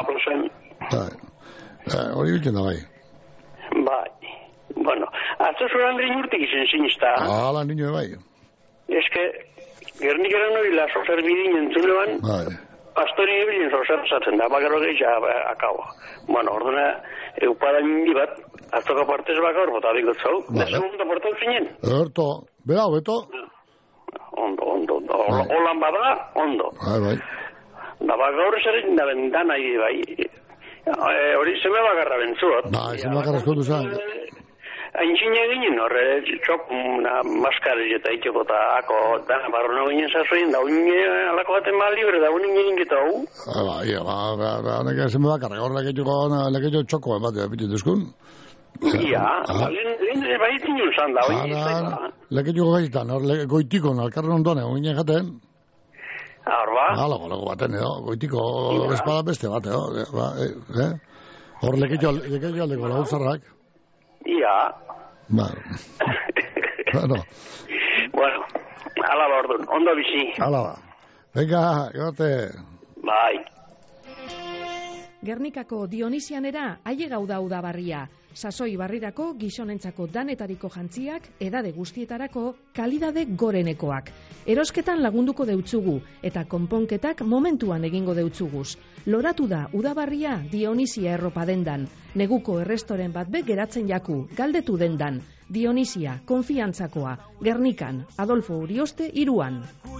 Hori beti da, bai. Bai. Bueno, atzo zure Andrin urtik izen sinista. Ah, lan niño, bai. Ez que, Gernikaren hori laso zerbidin entzulean. Bai. pastori ibilin zozer zaten da, bakero gehiago akaua. Bueno, ordena, eupada mindi bat, aztoka partez bakar, bota dikot zau. Da, segunda portau zinen? Erto, bera, beto? Ondo, ondo, ondo. Holan bada, ondo. Bai, bai. Da, bakaur esarekin da bendan ahi, bai. Hori zeme bakarra bentzuot. Bai, zeme bakarra eskontu zan. Aintzine ginen, horre, txok, maskarri eta itxeko eta ako, dana barrona ginen zazoin, da unine alako baten ba libre, da unine ingeta hau. Ba, ia, ba, neke zeme bakarra, hor leketxo txoko, bat, bitu duzkun. Ia, lehen baitin jun zan da, hori. Leketxo gaitan, hor goitikon, alkarren ondone, unine jaten. Hor ba? Hala, goleko baten, edo, goitiko espada beste bat, edo, hor leketxo aldeko lagutzarrak. Ia. Bueno. Bueno. Bueno, ala ba orduan, ondo bizi. Ala ba. Venga, gote. Bai. Gernikako Dionisianera aile gauda udabarria. Sasoi barrirako gizonentzako danetariko jantziak, edade guztietarako kalidade gorenekoak. Erosketan lagunduko deutzugu eta konponketak momentuan egingo deutzuguz. Loratu da udabarria Dionisia erropa dendan. Neguko errestoren bat be geratzen jaku, galdetu dendan. Dionisia, konfiantzakoa. Gernikan, Adolfo Urioste iruan.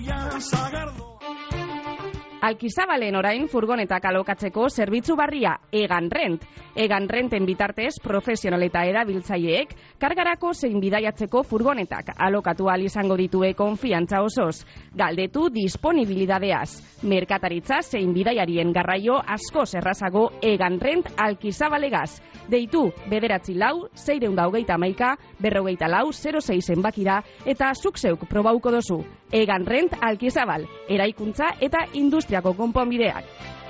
Alkizabalen orain furgonetak alokatzeko zerbitzu barria Egan Rent. Egan Renten bitartez profesional eta erabiltzaileek kargarako zein bidaiatzeko furgonetak alokatu ahal izango ditue konfiantza osoz. Galdetu disponibilidadeaz. Merkataritza zein bidaiarien garraio askoz errazago Egan Rent Alkizabalegaz. Deitu bederatzi lau, seireun da hogeita hamaika, berrogeita lau, zero sei zenbakira eta zuk zeuk probauko dozu. Egan Rent Alkizabal, eraikuntza eta industriako konponbideak.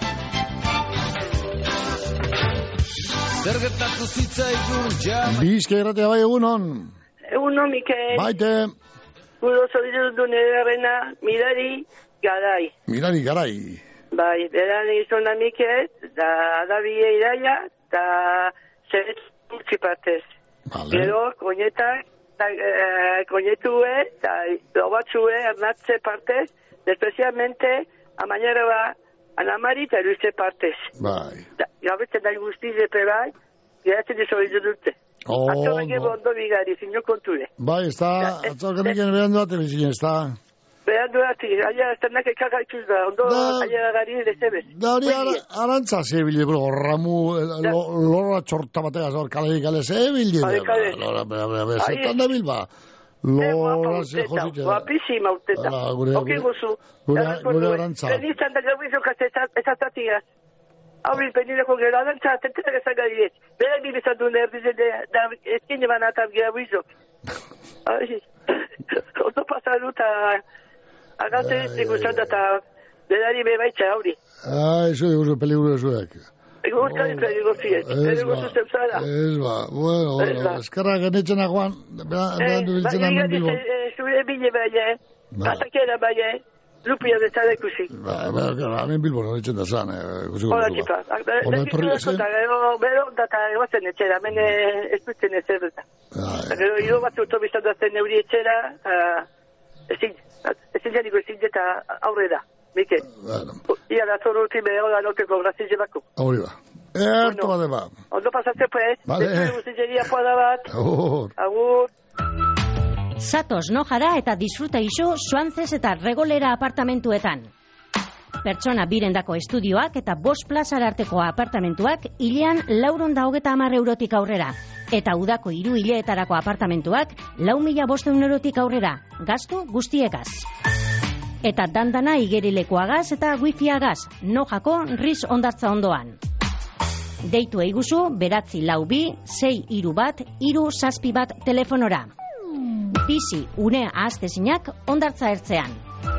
Zer gertatu zitzaigun jama... Bizka erratea bai egunon. Egunon, Mikel. Baite. Gudo zoritu nerena, mirari garai. Mirari garai. Bai, beran izona Mikel, da adabie iraia, da zeretu txipatez. Vale. Gero, koñetak, da, eh, koñetue, da lobatzue, ernatze partez, especialmente, amañera ba, Anamari eta Luise partez. Bai. Gabetzen da guztiz epe bai, geratzen dizoritu dute. Oh, Atzo bege bondo bigari, zinio konture. Bai, ez da, atzo geniken behan duate bizien, ez da. Behan duate, aia estanak ekaka ikuz da, ondo aia gari dezebez. Da hori arantza zebile, ramu, lora txorta bateaz, hor kalei kale zebile. Hale kale. Lora, bera, bera, bera, zertan da bilba. Lora, ze josite. Guapísima uteta. Oki guzu. Gure arantza. Benizan da gabizo kazetatigaz. Hau bilpenileko gero arantza, tentenak ezan gari ez. Bera bilizan du nerdizen da eskine banatab gabizo. Ondo pasaru eta agante ikusten da eta berari bebaitza hauri. Ah, eso de uso peligro zuek. Ego euskari peligro ziet. Ego zuzen zara. Ez ba, bueno, bueno, eskarra genetxena joan, behan du biltzen amen bilbon. Zure bine baina, atakera baina, lupia de zara ikusi. Ba, ba, amen bilbon, genetxen da zan. Hola, txipa. Bero, data egoazen etxera, hemen ez dutzen ez erreta. Gero, hiru bat autobizan duazen neuri etxera, ezin, ezin janiko ezin eta aurrera. Mike, ia da zoru urti beho da noteko grazile bako. Hori ba. Erto bade ba. Ondo pasatze pues. Vale. Guztilleria poada bat. Agur. Agur. Zatoz nojara eta disfruta iso Suantzez eta Regolera apartamentuetan. Pertsona birendako estudioak eta bost plazara arteko apartamentuak hilean lauron da hogeta hamar eurotik aurrera. Eta udako hiru hileetarako apartamentuak lau mila bosteun eurotik aurrera. Gastu guztiekaz. Eta dandana igerilekoagaz eta wifiagaz, nojako riz ondartza ondoan. Deitu eiguzu, beratzi lau bi, sei iru bat, iru zazpi bat telefonora. Bizi unea ahaztezinak ondartza ertzean.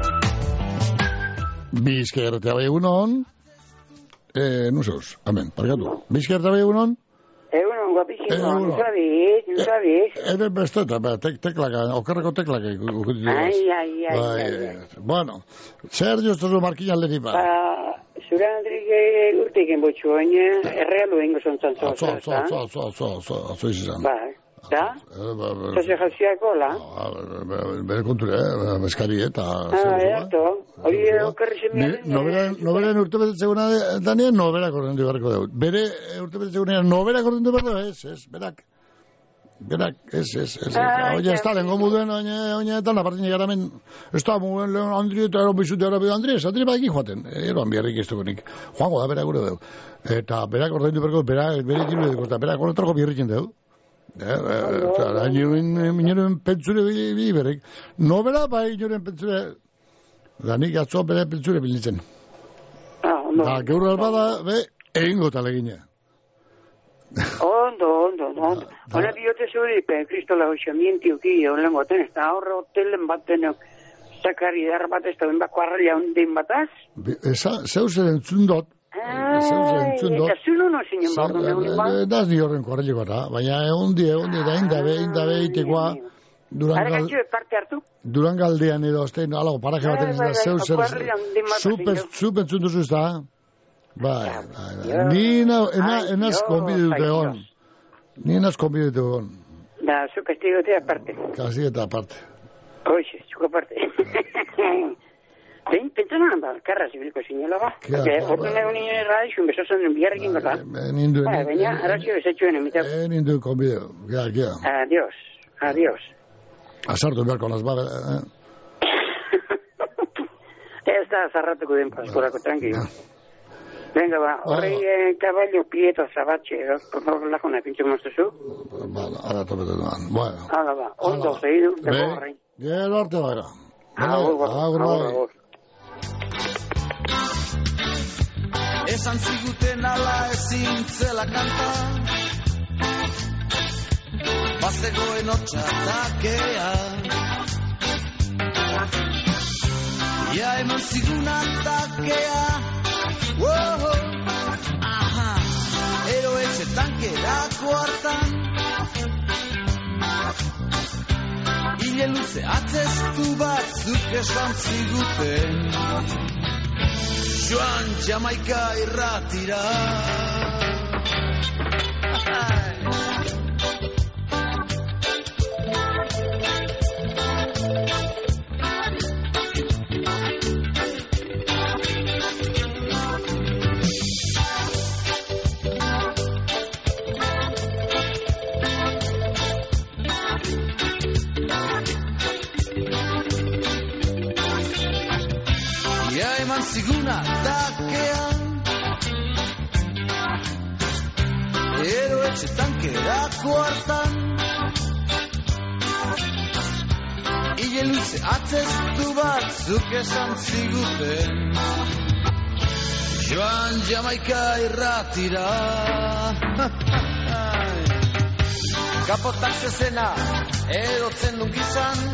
Bizka erratea bai egunon. Eh, nuseus, amen, parkatu. Bizka erratea bai egunon. Egunon, guapísimo, nusabiz, nusabiz. Ebe beste eta, teklaka, okerreko teklaka. Ai, ai, ai, ai. Bueno, zer joztozu markinan leheni ba? Zura Andrik urteken botxu, baina errealu ingo zontzan zoz. Zo, zo, zo, zo, zo, zo, zo izan. Bai. Da? Zase jaziako, la? Bere konture, eh? Eskari eta... Ah, erto. Hori okerri semia... Noberen urte betetzeguna danien, nobera korrendu beharko dut. Bere urte betetzeguna nobera korrendu beharko dut, ez, ez, berak. Berak, ez, ez, ez. Oye, ez da, lengo muduen, oine, eta napartin egaramen, ez da, muen lehen Andri eta eron bizute gara bidu Andri, ez Andri baiki joaten, eroan biharrik ez dugunik. Joango da, berak gure dut. Eta berak ordaindu beharko, berak, berak iru dut, eta berak horretarko biharrikin dut. Eta inoren pentsure bi berek. Nobela bai inoren pentsure. Da nik atzo bere pentsure bilitzen. Da, gaur albada, be, egingo talegina. Ondo, ondo, ondo. Hora biote zuri, pe, kristola hoxamienti uki, olen goten, ez da horre hotelen baten, zakari dar bat, ez da ben bako arralia hundin bataz. Eza, zeu zer entzundot. Eta zuno no, zinien bordo, neun bat? Daz di horren korreleko eta, baina egun di, egun di, da indabe, indabe, itekoa, Durangaldean edo, azten, alago, paraje baten ez da, zeu zer, zupen zunduzu ez da, bai, ni enaz konbide dute egon, ni enaz konbide dute egon. Da, zu kastigote aparte. Kastigote aparte. Oixe, zuko aparte. Zein, pentsanan da, karra zibiliko zinela ba. Horten egun nire radixun, besosan biharrekin gota. Baina, arazio esetxuen emitak. Nindu konbide, gea, gea. Adiós, adiós. Azartu beharko las babe, eh? Ez da, zarratuko den paskorako, tranquilo. Venga, ba, horrei caballo, pieto, zabatxe, por favor, lajona, pintxo moztuzu. Bala, ara topetu duan, bueno. Hala, ba, ondo, zehidu, deko horrei. Gero arte baira. Agur, agur, agur. Esan ziguten ala ezin zela kanta, bazegoen hotxatakea, ia eman ziguna takea, wow, aha, eroetxetan kerako hartan, hile luze atzeztu batzuk esan ziguten, Joan Jamaika irratira. Ia eman ziguna dakean, eroetxetan kerako hartan, hile luze atzeztu batzuk esan ziguten, Joan Jamaika irratira. Kapotak zezena erotzen dungizan,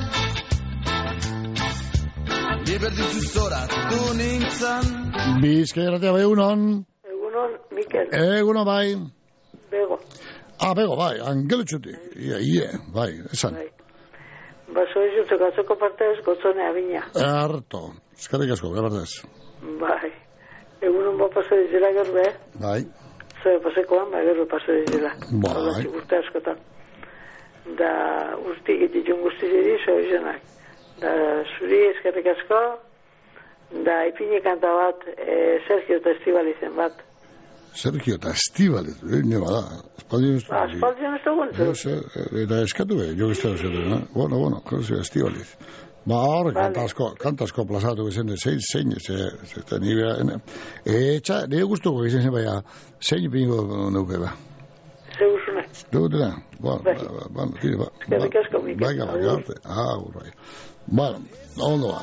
Liberditu zoratu nintzen. Bizkai erratea bai, egunon. Egunon, Mikel. Egunon, bai. Bego. Ah, bego, bai, angelutxutik. Ie, ie, bai, esan. Bai. Baso ez jutzeko atzoko partez, gotzone abina. Harto, eskarrik asko, gara partez. Bai. Egunon ba paso dizela gerbe. Bai. Zer pasekoan, bai, gerbe paso dizela. Bai. Ola, urte askotan. Da, urtik etitun guzti ziri, soizenak. Da, zuri eskerrik asko, da, ipini kanta bat, e, Sergio eta Estibalizen bat. Sergio eta Estibaliz, eh, neba da. Espaldion ez da. Espaldion ez da guntu. Eta eskatu be, jo gizte eskatu, eh? Bueno, bueno, Sergio Estibaliz. Ba, hor, kantasko, kantasko plazatu gizen, zein, zein, zein, nire, etxa, nire guztuko gizen zen, baina, zein pingo nuke, ba. Zeu zune. Dugu dira, bueno, bueno, tire, ba. Eskerrik asko, Mikel. Baina, baina, ah, bai. Bueno, ondo ba.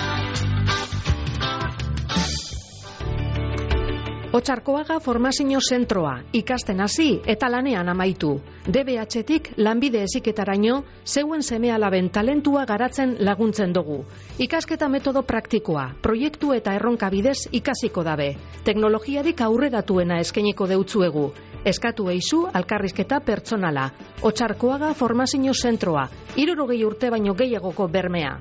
Otsarkoaga formazio zentroa, ikasten hasi eta lanean amaitu. D B H-tik lanbide heziketaraino zeuen seme-alaben talentua garatzen laguntzen dugu. Ikasketa metodo praktikoa, proiektu eta erronka bidez ikasiko dabe. Teknologiarik aurreratuena eskainiko deutzuegu. Eskatu eizu alkarrizketa pertsonala. Otsarkoaga formazio zentroa, hirurogei urte baino gehiagoko bermea.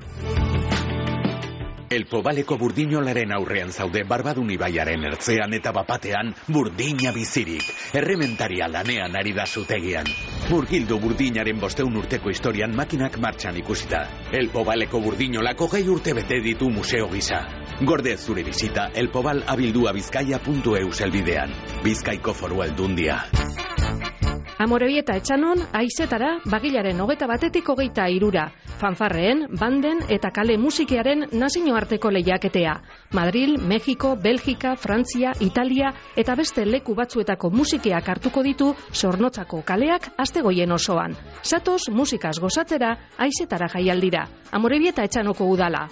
Elpobaleko burdinolaren aurrean zaude Barbadun ibaiaren ertzean eta bapatean burdina bizirik. Errementaria lanean ari da zutegian. Murgildu burdinaren bosteun urteko historian makinak martxan ikusita. El Pobaleko burdinolako gehi urte bete ditu museo gisa. Gorde zure bizita elpobal abildua bizkaia puntu eus elbidean. Bizkaiko Foru Aldundia. Amorebieta Etxanon, aizetara, bagilaren hogeta batetik hogeita irura. Fanfarreen, banden eta kale musikearen nazioarteko lehiaketea. Madril, Mexiko, Belgika, Frantzia, Italia eta beste leku batzuetako musikeak hartuko ditu Zornotzako kaleak astegoien osoan. Satoz musikaz gozatzera, aizetara jaialdira. Amorebieta Etxanoko udala.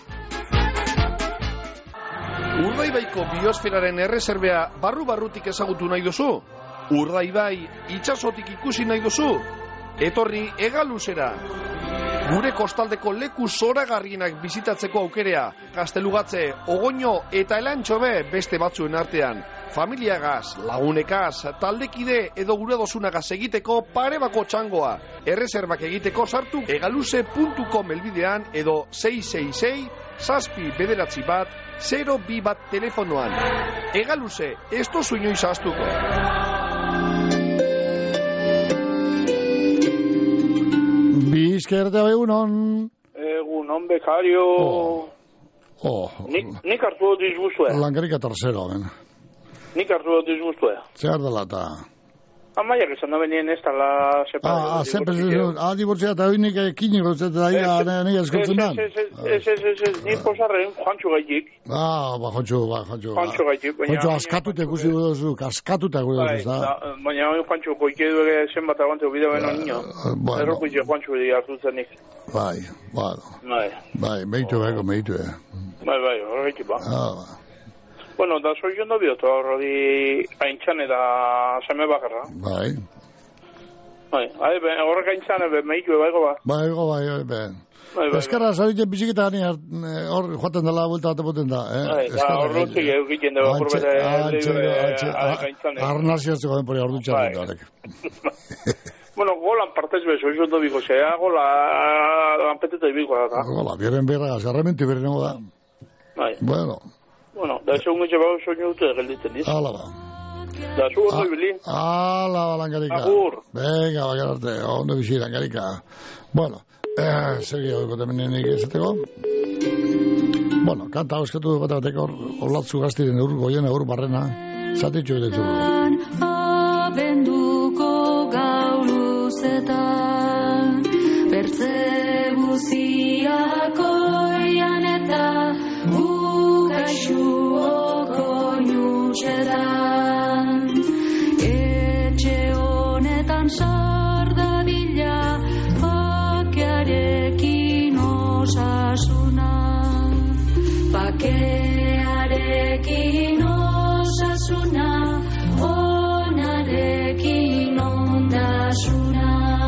Urdaibaiko biosferaren erreserbea barru-barrutik ezagutu nahi duzu? Urdaibai itsasotik ikusi nahi duzu? Etorri Egaluzera. Gure kostaldeko leku zoragarrienak bizitatzeko aukerea. Gaztelugatze, Ogoño eta Elantxobe beste batzuen artean. Familiagaz, lagunekaz, taldekide edo gure dosunagaz egiteko parebako txangoa. Erreserbak egiteko sartu egaluze puntu com elbidean edo sei sei sei zazpi bederatzi bat zero bi bat telefonoan. Egaluze, ez tozu inoiz ahaztuko. Bizkerta egunon. Egunon, bekario. Oh. Oh. Nik, nik hartu dut izguztua. Lankarika tercero, ben. Nik hartu dut izguztua. Zer dela eta... Amaiak esan da benien ez tala sepa. Ah, sepa, ah, dibortzea eta hori nik ekinik rotzete da ira nik eskoltzen da. Ez, ez, ez, ez, ez, ez, nik posarren Juancho gaitik. Ah, ba, Juancho, ba, Juancho. Juancho gaitik. Juancho askatute guzi duzu, askatute guzi duzu, da. Baina Juancho goike dugu zenbat aguante bideo beno niño. Erroko izan Juancho gaitik hartutzen nik. Bai, bueno. Bai. Bai, meitu beko, meitu, eh. Bai, bai, horretik ba. Ah, ba. Bueno, da soy yo no bioto, horri haintxan eta seme bakarra. Bai. Bai, horrek haintxan ebe meitu ebaigo ba. Bai, bai, bai. Eskarra, zariten biziketa gani hor joaten dela vuelta bat epoten da, eh? Bai, da horretzik egiten dugu purbete haintxan. Arnaziatzeko den pori hor dutxan dut, Bueno, golan partez bezo, iso do biko, zea gola anpeteta ibiko da. Gola, bieren berra, zerramente birenengo da. Bai. Bueno. Bueno, da segun etxe bau soñu dute gelditzen diz. Hala ba. Da zu ondo ibili. Hala ba, Lankarika. Agur. Venga, bakararte, ondo bizi, Lankarika. Bueno, eh, segi hori kotemenenik esateko. Bueno, kanta hauskatu bat bateko orlatzu gaztiren eur, goien eur barrena. Zatitxo edetu. Abenduko gauluzetan pertzebuziako ian eta Gaixuoko nutxetan etxe honetan sardadila bakearekin osasuna bakearekin osasuna onarekin ondasuna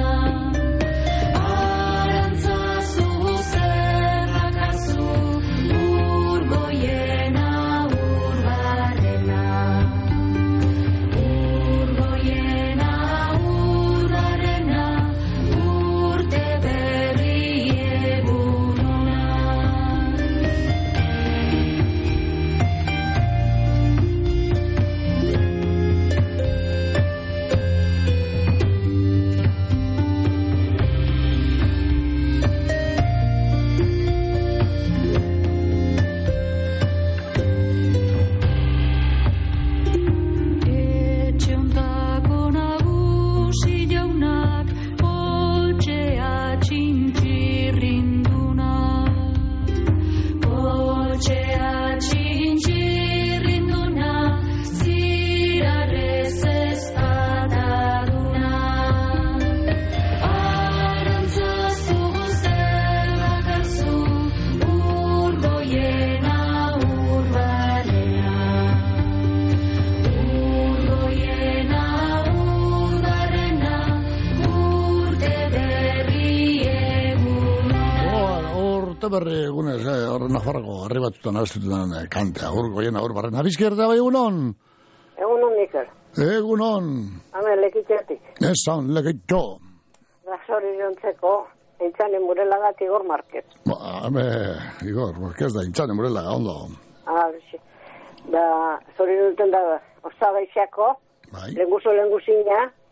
berri egunez, hor Nafarroko harri batzutan abestuten kantea, agur goien agur barren. Bizkerta bai egunon? Egunon, Mikel. Egunon. Hame, lekitxetik. Esan, lekitxo. Gasori jontzeko, Intxane Murelaga Igor Marquez. Ba, hame, Igor Marquez da, Intxane Murelaga, ondo. Ah, bizi. Da, zori duten da, osa gaixako, bai. lenguzo lenguzina,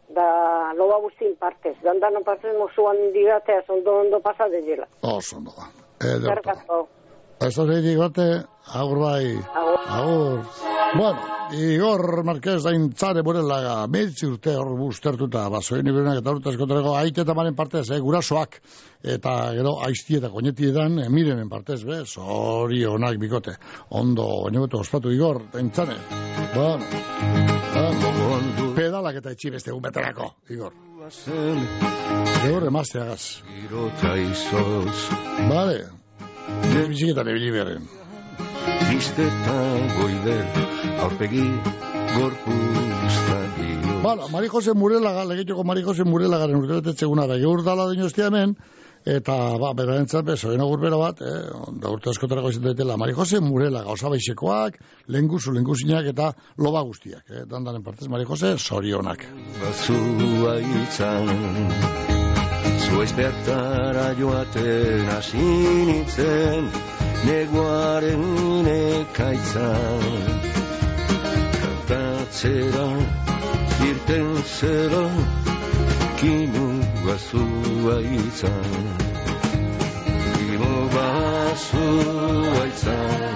da loba guztin partez. Dandanon partez mozuan digatea ondo-ondo pasa dela. Oso ondo. Ederto. Zergato. Ez da zeirik bate, agur bai. Agur. Agur. Bueno, Igor Marquez daintzare borelaga, meditzi urte hor bustertuta, basoen iberenak eta urte eskotareko aite eta maren partez, eh, gurasoak, eta gero aizti eta koñetietan emirenen partez, be, zori honak bikote. Ondo, oinobeto ospatu Igor, daintzane. Bueno, bueno, pedalak eta etxi beste un beterako, Igor. Igor emazteagaz. Vale. Biziketan ebili berren. Tristetan goider, aurpegi gorpuztagi. Bala, Mari Jose Murelaga, legeitoko Mari Jose Murelagaren urtebetetzeguna da, gaur dala dino hemen, eta, ba, berarentzat bezo, eno gurbera bat, eh, da urte askotarako izan daitela, Mari Jose Murelaga, osabaisekoak, lenguzu, lenguzinak eta loba guztiak, eh, dandaren partez, Mari Jose, zorionak. Bazua itzan, zuez bertara joaten hasi nintzen, neguaren ekaitzan, kantatzera, irten zera, kinu bazua itzan. Kinu bazua itzan,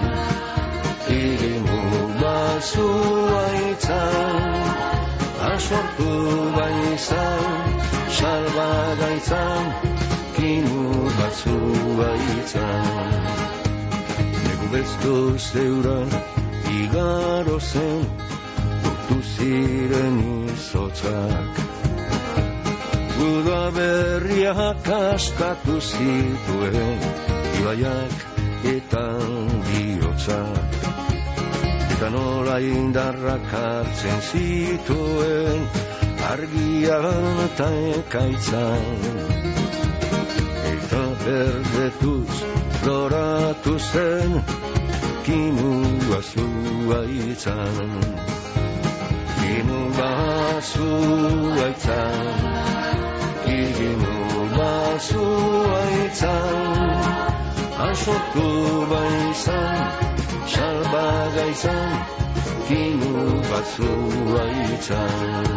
kinu bazua itzan, asortu baizan, salbagaitzan, kinu bazua itzan. Besto zeura igaro zen urtu ziren izotzak. Guda berriak askatu zituen ibaiak eta bihotzak. Eta nola indarrak hartzen zituen argian eta ekaitzan. Eta berdetuz loratu zen, kinu bazua itzan. Kinu bazua itzan, kinu bazua itzan. Asortu baizan, salbaga izan, kinu bazua itzan.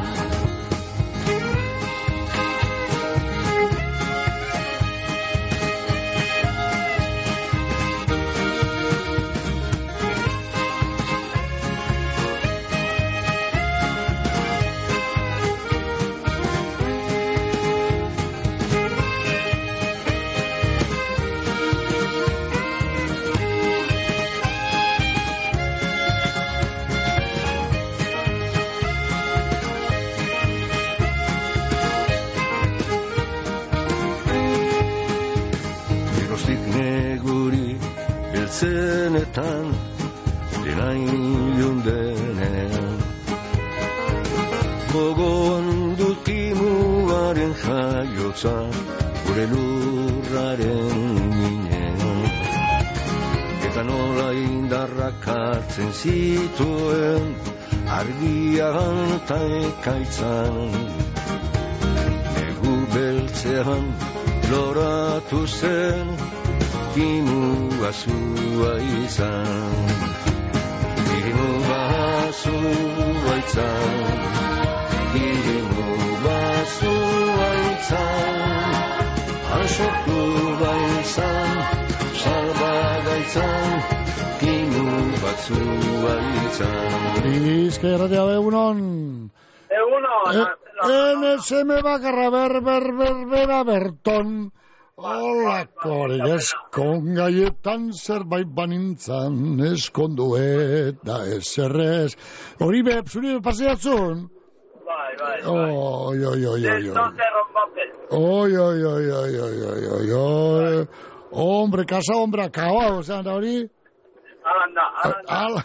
Zenetan, dena ilun denean, gogoan dut kimuaren jaiotza, gure lurraren minean. Eta nola indarrak hartzen zituen, argian eta ekaitzan. Negu beltzean loratu zen, kinu bazua izan. Kinu bazua izan. Kinu bazua izan. Asortu baizan, salbaga izan, kinu bazua izan. Bizka erratea egunon. Egunon. En ese me bakarra ber, ber, ber, bera berton. Hola, korik, eskon gaietan zerbait banintzan, eskondu eta eserrez. Hori be, zuri paseatzun? Bai, bai, bai. Oi, oi, oi, oi, oi. Zerro papel. Oi, oi, oi, oi, oi, oi, oi, oi. Hombre, casa, hombre, acabado, osean, da hori? Alanda, alanda. Ala.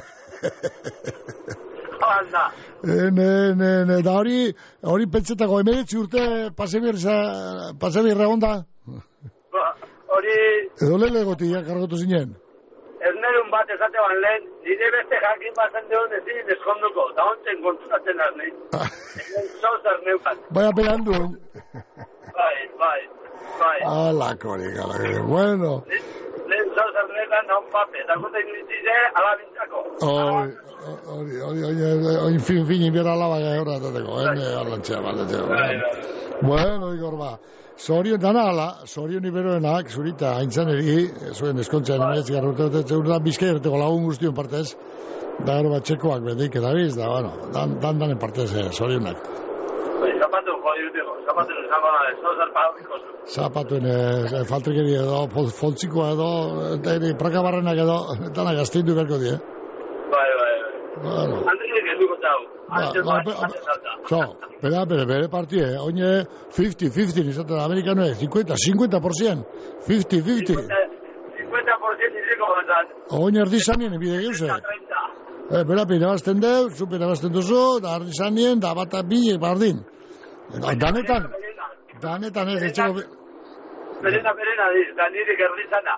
Alanda. Ne, ne, ne, da hori, hori pentsetako emeretzi urte pasebirra onda? Hori... Edo lehelegotia kargotu zinen? Ez nerun bat esatean lehen, nire beste jakin bazen deon ezin eskonduko, da hontzen konturatzen arnei. Zauzer neukat. Baina pegandu. Bai, bai, bai. Ala, korik, ala, bueno. Lehen zau zernetan naun pape, eta gota inuitzize alabintzako. Hori, hori, hori, hori, fin, fin, inbiera alaba gaur atateko, hene arlantxea, balantxea. Bueno, Igor, ba, zorion dana ala, zorion iberoenak, zurita, haintzaneri, zuen eskontza enemez, garrotetetze urdan, bizkai erteko lagun guztion partez, da gero bat txekoak bedik edabiz, da, bueno, dan, dan danen partez, zorionak. Zapatu, jodi utiko, zapatu izango da, ez da zarpadiko zu. Zapatuen, eh, faltrikeri edo, foltzikoa edo, eta prakabarrenak edo, dana gazteindu berko die. Bai, bai, bai. Bueno. Andriek enduko zau. So, pera, pera, bere partie, oine fifty fifty, izaten amerikanoek, cincuenta, cincuenta por ciento, fifty fifty. cincuenta por ciento iziko bezat. Oine erdizanien, bide geuse. Eh, pera, pera, bazten deu, supera bazten duzu, da erdizanien, da bat bine, bardin. Danetan, danetan ez, etxeko... Perena, perena, da nirik erdizana.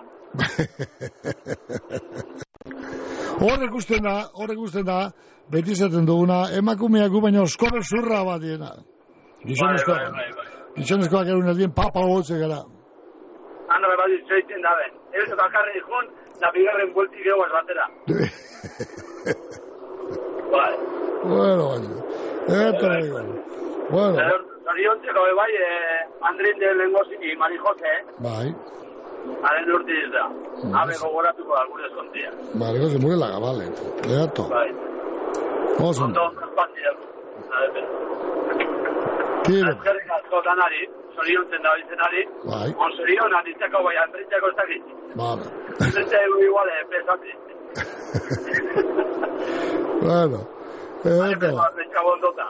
Horrek usten da, horrek usten da, beti izaten duguna, emakumeak gu baina oskobe zurra bat diena. Gizonezkoak erun erdien papa hotze gara. Ano, bat ditzoitzen da ben. Ez bakarri jun, da bigarren bueltik eguaz batera. Bai. Bueno, baina. Eta digo. Bueno. Zoriontzeko, bai, Andrin de Lengosini, Mari Jose, bai. Haren urtiz da. Habe gogoratuko da, gure eskontia. Mari Jose, mure laga, bale. Leato. Bai. Oso. Ondo, espazio. Tiro. Ezkerrik asko danari, zoriontzen da bizenari. Bai. On zorion, anitzako bai, Andrintzako ez dakit. Vale. Zente iguale, pesati. Bueno. Eta. Bendota.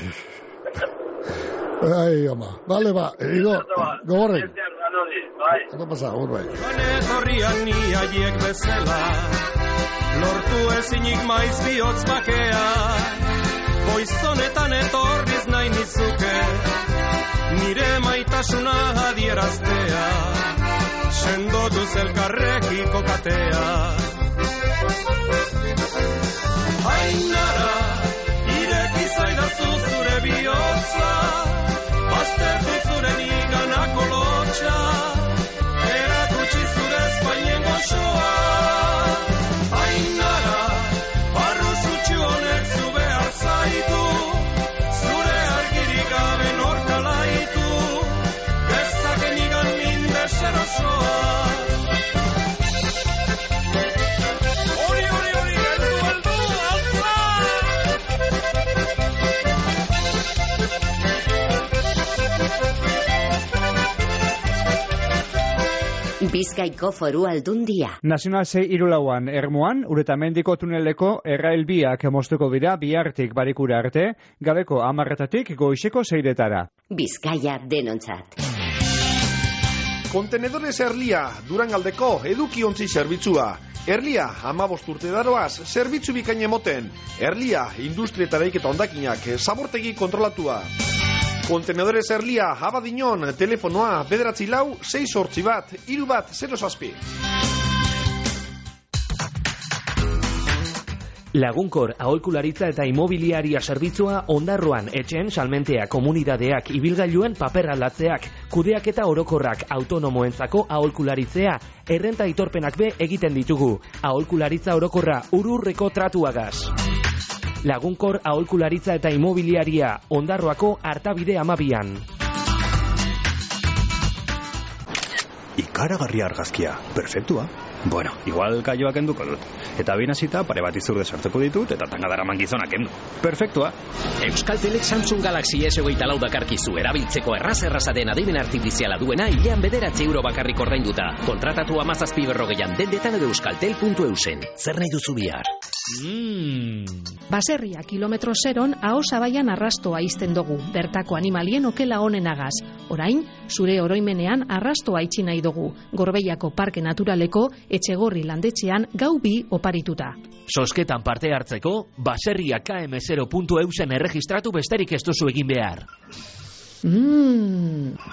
Ai, ama. Vale, ba. Igor, gogorrek. Bai. Eta pasa, hor bai. Horrian ni haiek bezala, lortu ezinik maiz bihotz bakea, goizonetan etorriz nahi nizuke, nire maitasuna adieraztea, sendotuz elkarrekiko katea. Ainara, ireki zaidazu zure bihotza, baztertu zure niganako lotxa, erakutsi zure espainen goxoa. Ainara, barru zutxu honek zu behar zaitu, zure argirik gabe norkalaitu, dezaken igan minde xerasoa. Hori, hori, hori, heldu, heldu, alza! Bizkaiko Foru Aldundia. Nazional sei irulauan Ermuan, Uretamendiko tuneleko errailbiak moztuko dira bihartik barikura arte, gabeko amarretatik goizeko seiretara. Bizkaia denontzat. Kontenedores Erlia, Durangaldeko edukiontzi zerbitzua. Erlia, amabost urte daroaz, zerbitzu bikain emoten. Erlia, industrietareik eta ondakinak, zabortegi kontrolatua. Kontenedores Erlia, Abadiñon, telefonoa, bederatzi lau, sei sortzi bat, hiru bat, zero zazpi. Lagunkor aholkularitza eta imobiliaria zerbitzua Ondarroan etxeen salmentea komunidadeak ibilgailuen paper aldatzeak, kudeak eta orokorrak autonomoentzako aholkularitzea, errenta aitorpenak be egiten ditugu. Aholkularitza orokorra ururreko tratuagaz. Lagunkor aholkularitza eta imobiliaria Ondarroako Artabide amabian. Ikaragarri argazkia, perfektua. Bueno, igual kaioak enduko dut. Eta binazita pare bat izurde sartuko ditut eta tangadaraman gizonak endu. Perfektua. Euskaltelek Samsung Galaxy S hogeita lau dakarkizu erabiltzeko erraz-erraza den adimen artifiziala duena hilean bederatzi euro bakarrik ordainduta. Kontratatu hamazazpi berrogeian dendetan edo euskaltel puntu eusen. Zer nahi duzu bihar? Mm. Baserria kilometro zeron aho zabaian arrastoa izten dugu, bertako animalien okela honenagaz. Orain, zure oroimenean arrastoa itxi nahi dugu, Gorbeiako Parke Naturaleko Etxegorri landetxean gau bi oparituta. Sosketan parte hartzeko, baserria K M zero puntu eusen erregistratu besterik ez duzu egin behar. Mm.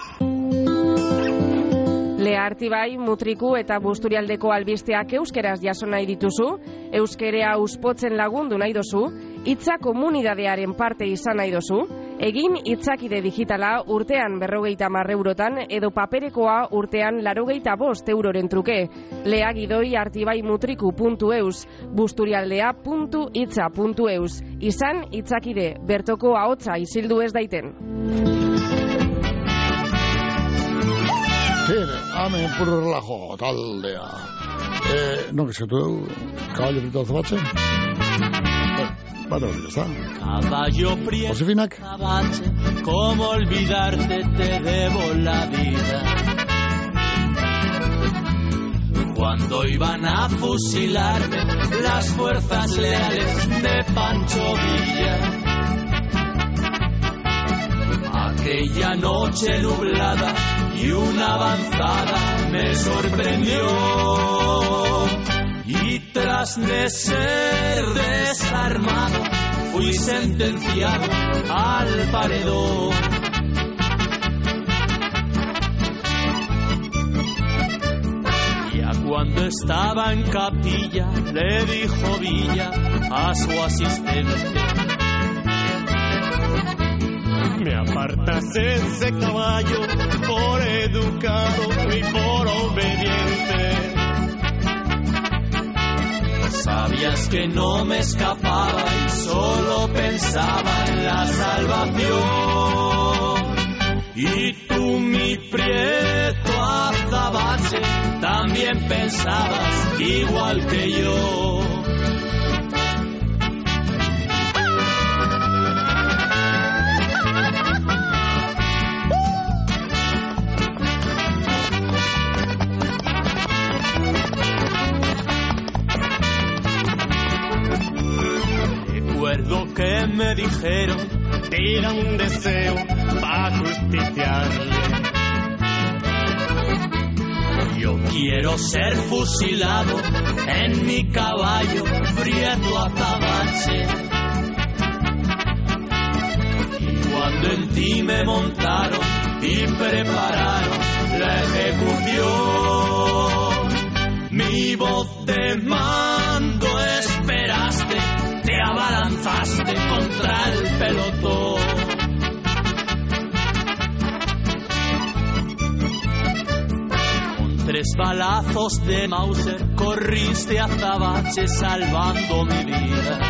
Lehartibai, Mutriku eta Busturialdeko albisteak euskeraz jaso nahi dituzu, euskerea uspotzen lagundu nahi dozu, hitza komunidadearen parte izan nahi dozu, Egin itzakide digitala urtean berrogeita hamar eurotan edo paperekoa urtean laurogeita bost euroren truke. Lea gidoi artibaimutriku puntu eus, busturialdea puntu itza puntu eus. Izan itzakide, bertoko ahotsa isildu ez daiten. Zer, hamen puro relajo, taldea. Eh, no, que se tú, caballo frito azabatxe? Bueno, ya está. Caballo prieto, Josefinac. azabatxe, ¿cómo olvidarte? Te debo la vida. Cuando iban a fusilarme las fuerzas leales de Pancho Villa, aquella noche nublada y una avanzada me sorprendió, y tras de ser desarmado fui sentenciado al paredón. Ya cuando estaba en capilla le dijo Villa a su asistente: me apartas ese caballo por educado y por obediente. Sabías que no me escapaba y solo pensaba en la salvación. Y tú, mi prieto azabache, también pensabas igual que yo. Recuerdo que me dijeron: tira un deseo para justiciarle. Yo quiero ser fusilado en mi caballo prieto azabache. Y cuando en ti me montaron y prepararon la ejecución, mi voz de mando esperaste, te abalanzaste contra el pelotón. Con tres balazos de Mauser corriste a azabache salvando mi vida.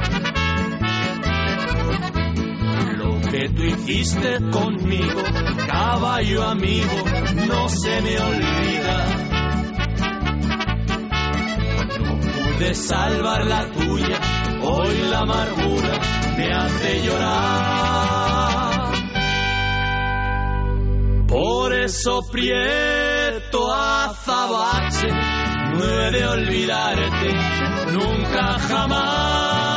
Lo que tú hiciste conmigo, caballo amigo, no se me olvida. No pude salvar la tuya, hoy la amargura me hace llorar. Por eso, prieto azabache, no he de olvidarte nunca jamás.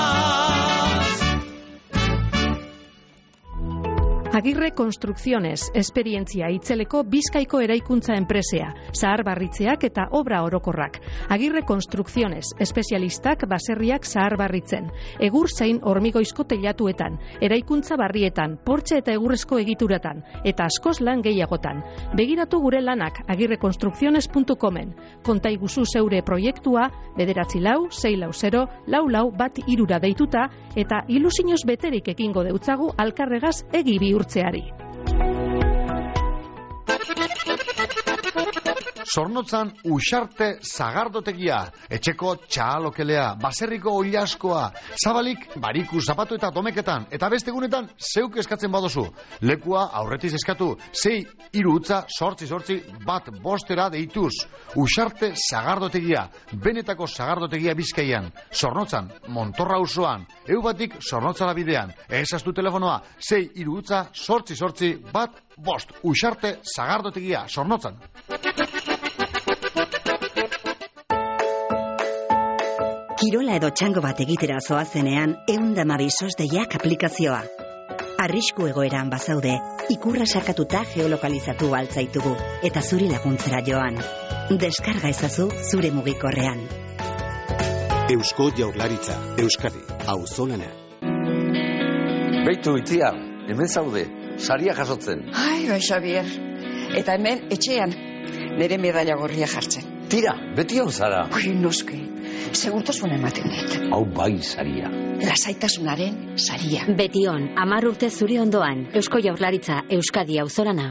Agirre Construcciones, esperientzia itzeleko Bizkaiko eraikuntza enpresea, zaharbarritzeak eta obra orokorrak. Agirre Construcciones, espezialistak baserriak zaharbarritzen. Egur zein hormigoizko teilatuetan, eraikuntza barrietan, portxe eta egurrezko egituratan, eta askoz lan gehiagotan. Begiratu gure lanak agirreconstrucciones puntu comen. Konta iguzu zeure proiektua, bederatzi lau, sei lau zero, lau lau bat irura deituta, eta ilusinoz beterik ekingo deutzagu alkarregaz egi bihurtzeari. Zornotzan Uxarte Zagardotegia, etxeko txalokelea, baserriko oilaskoa, zabalik bariku zapatu eta domeketan, eta beste egunetan zeuk eskatzen badozu. Lekua aurretiz eskatu, zei hiru utza sortzi sortzi bat bostera deituz. Uxarte Zagardotegia, benetako Zagardotegia Bizkaian, Zornotzan, Montorra auzoan, eu batik Zornotzara bidean, ezaztu telefonoa, zei hiru utza sortzi sortzi bat bost. Uxarte Zagardotegia, Zornotzan. Kirola edo txango bat egitera zoazenean, eundamabi sosdeiak aplikazioa. Arrisku egoeran bazaude, ikurra sarkatuta geolokalizatu altzaitugu, eta zuri laguntzera joan. Deskarga ezazu zure mugikorrean. Eusko Jaurlaritza, Euskadi, auzolana. Beitu itia, hemen zaude, saria jasotzen. Ai, bai, Xavier. Eta hemen etxean, nire medalla gorria jartzen. Tira, beti hon zara. Ui, noski. segurtasuna ematen dit. Hau bai saria. Lasaitasunaren saria. Betion, hamar urte zuri ondoan. Eusko Jaurlaritza, Euskadi auzolana.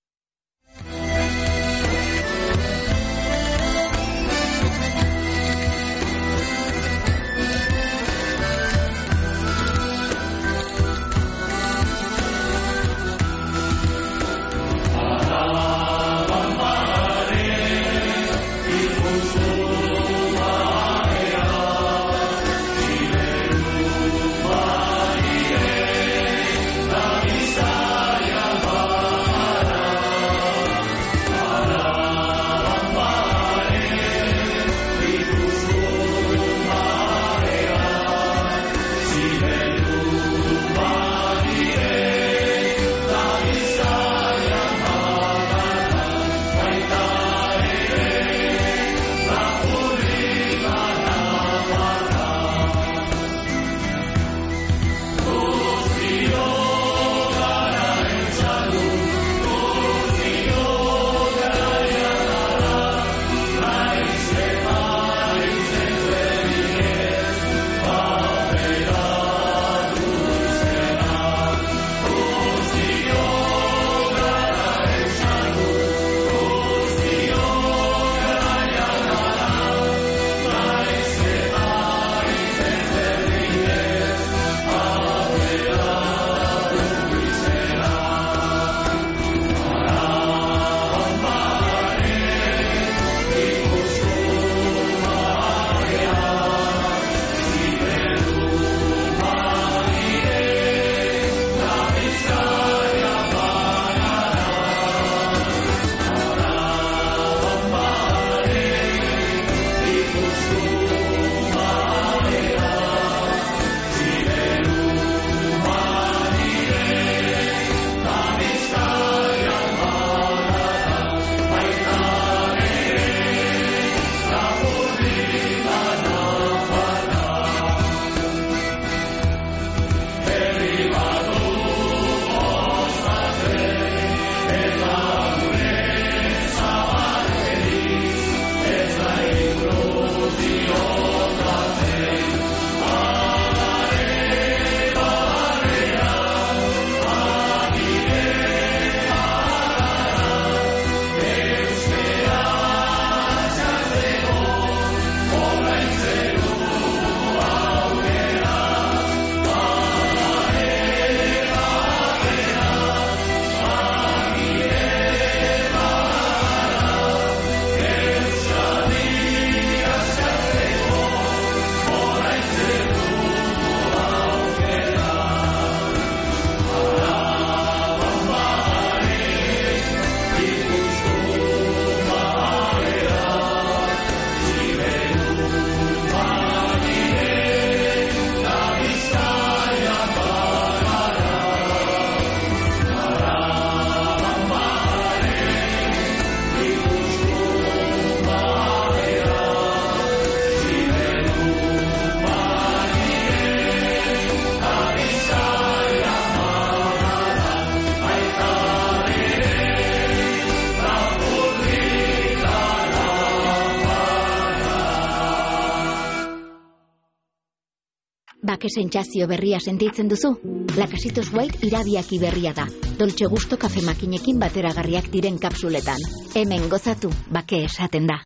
Bake sentsazio berria sentitzen duzu? Lacasitos White irabiaki berria da. Dolce Gusto kafe makinekin bateragarriak diren kapsuletan. Hemen gozatu, bake esaten da.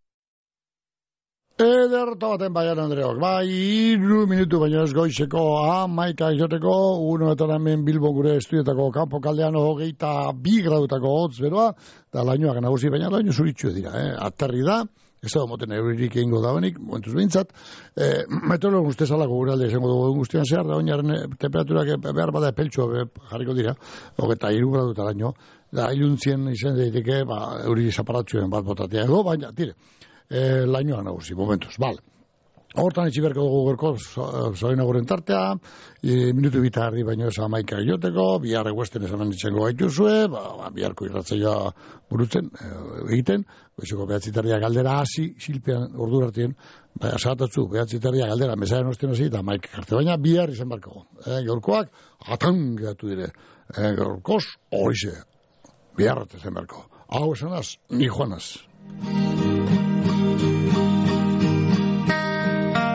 Ederto baten baian, Andreok. Bai, iru minutu baino ez goizeko hamaika izoteko, uno eta hemen Bilbo gure estudietako kanpo kaldean hogeita bi gradutako hotz beroa, eta lainoak nagusi, baina laino zuritxue dira, eh? Aterri da, ez da moten euririk egingo dabenik, momentuz behintzat, eh, meteorologo uste salako gure alde esango dugu guztian zehar, da oinaren temperaturak behar bada peltxo jarriko dira, hogeita iru graduta laino, da iluntzien izan daiteke, ba, euri zaparatxuen bat botatea ego, baina, tire, Eh, lainoa nagusi, momentuz, bale. Hortan etxi berko dugu gerko zoina guren tartea, e, minutu bita erdi baino ez amaika joteko, bihar eguesten esan ditzengo gaituzue, ba, ba, biharko irratzaioa burutzen, e, egiten, goizeko behatzitarria galdera hasi, silpean ordu hartien, ba, asatatzu, behatzitarria galdera, mesaren ostien hasi, eta maik karte, baina bihar izan barko. E, gaurkoak, atan gehatu dire, e, gaurkoz, horize, bihar izan barko. Hau esanaz, ni joanaz.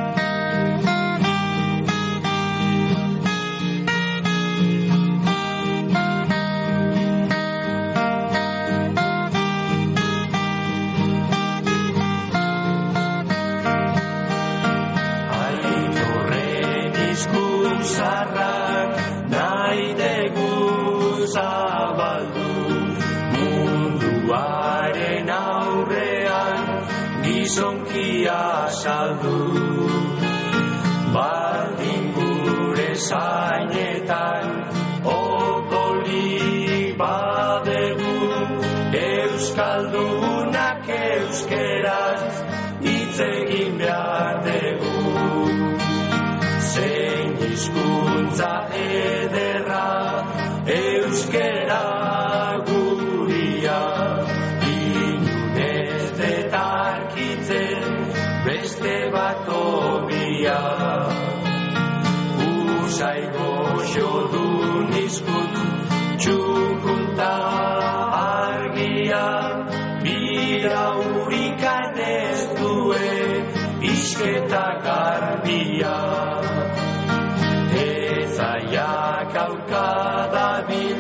gizonkia saldu, baldin gure zainetan okolik badegu, euskaldunak euskeraz hitz egin behar dugu. Zein hizkuntza ederra euskera guria, inunez detarkitzen beste bat obia. Usai goxodun izkut txukunta argia, bira hurikan ez duen isketa garbia. Ezaiak aurkadabil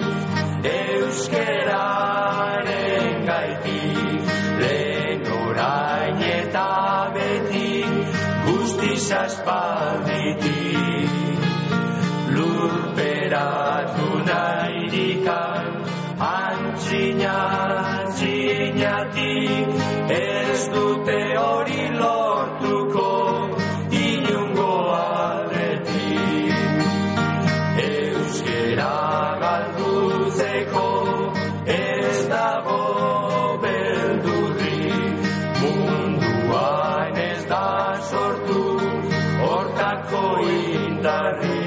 euskeraren gaitik, lehen orain eta beti guztiz aspalditik. Lurperatu nahirikan antzina antzinatik, ez dute hori lortuko inungo aldetik. Euskera galdutzeko ez dago beldurrik, munduan ez da sortu hortako indarrik.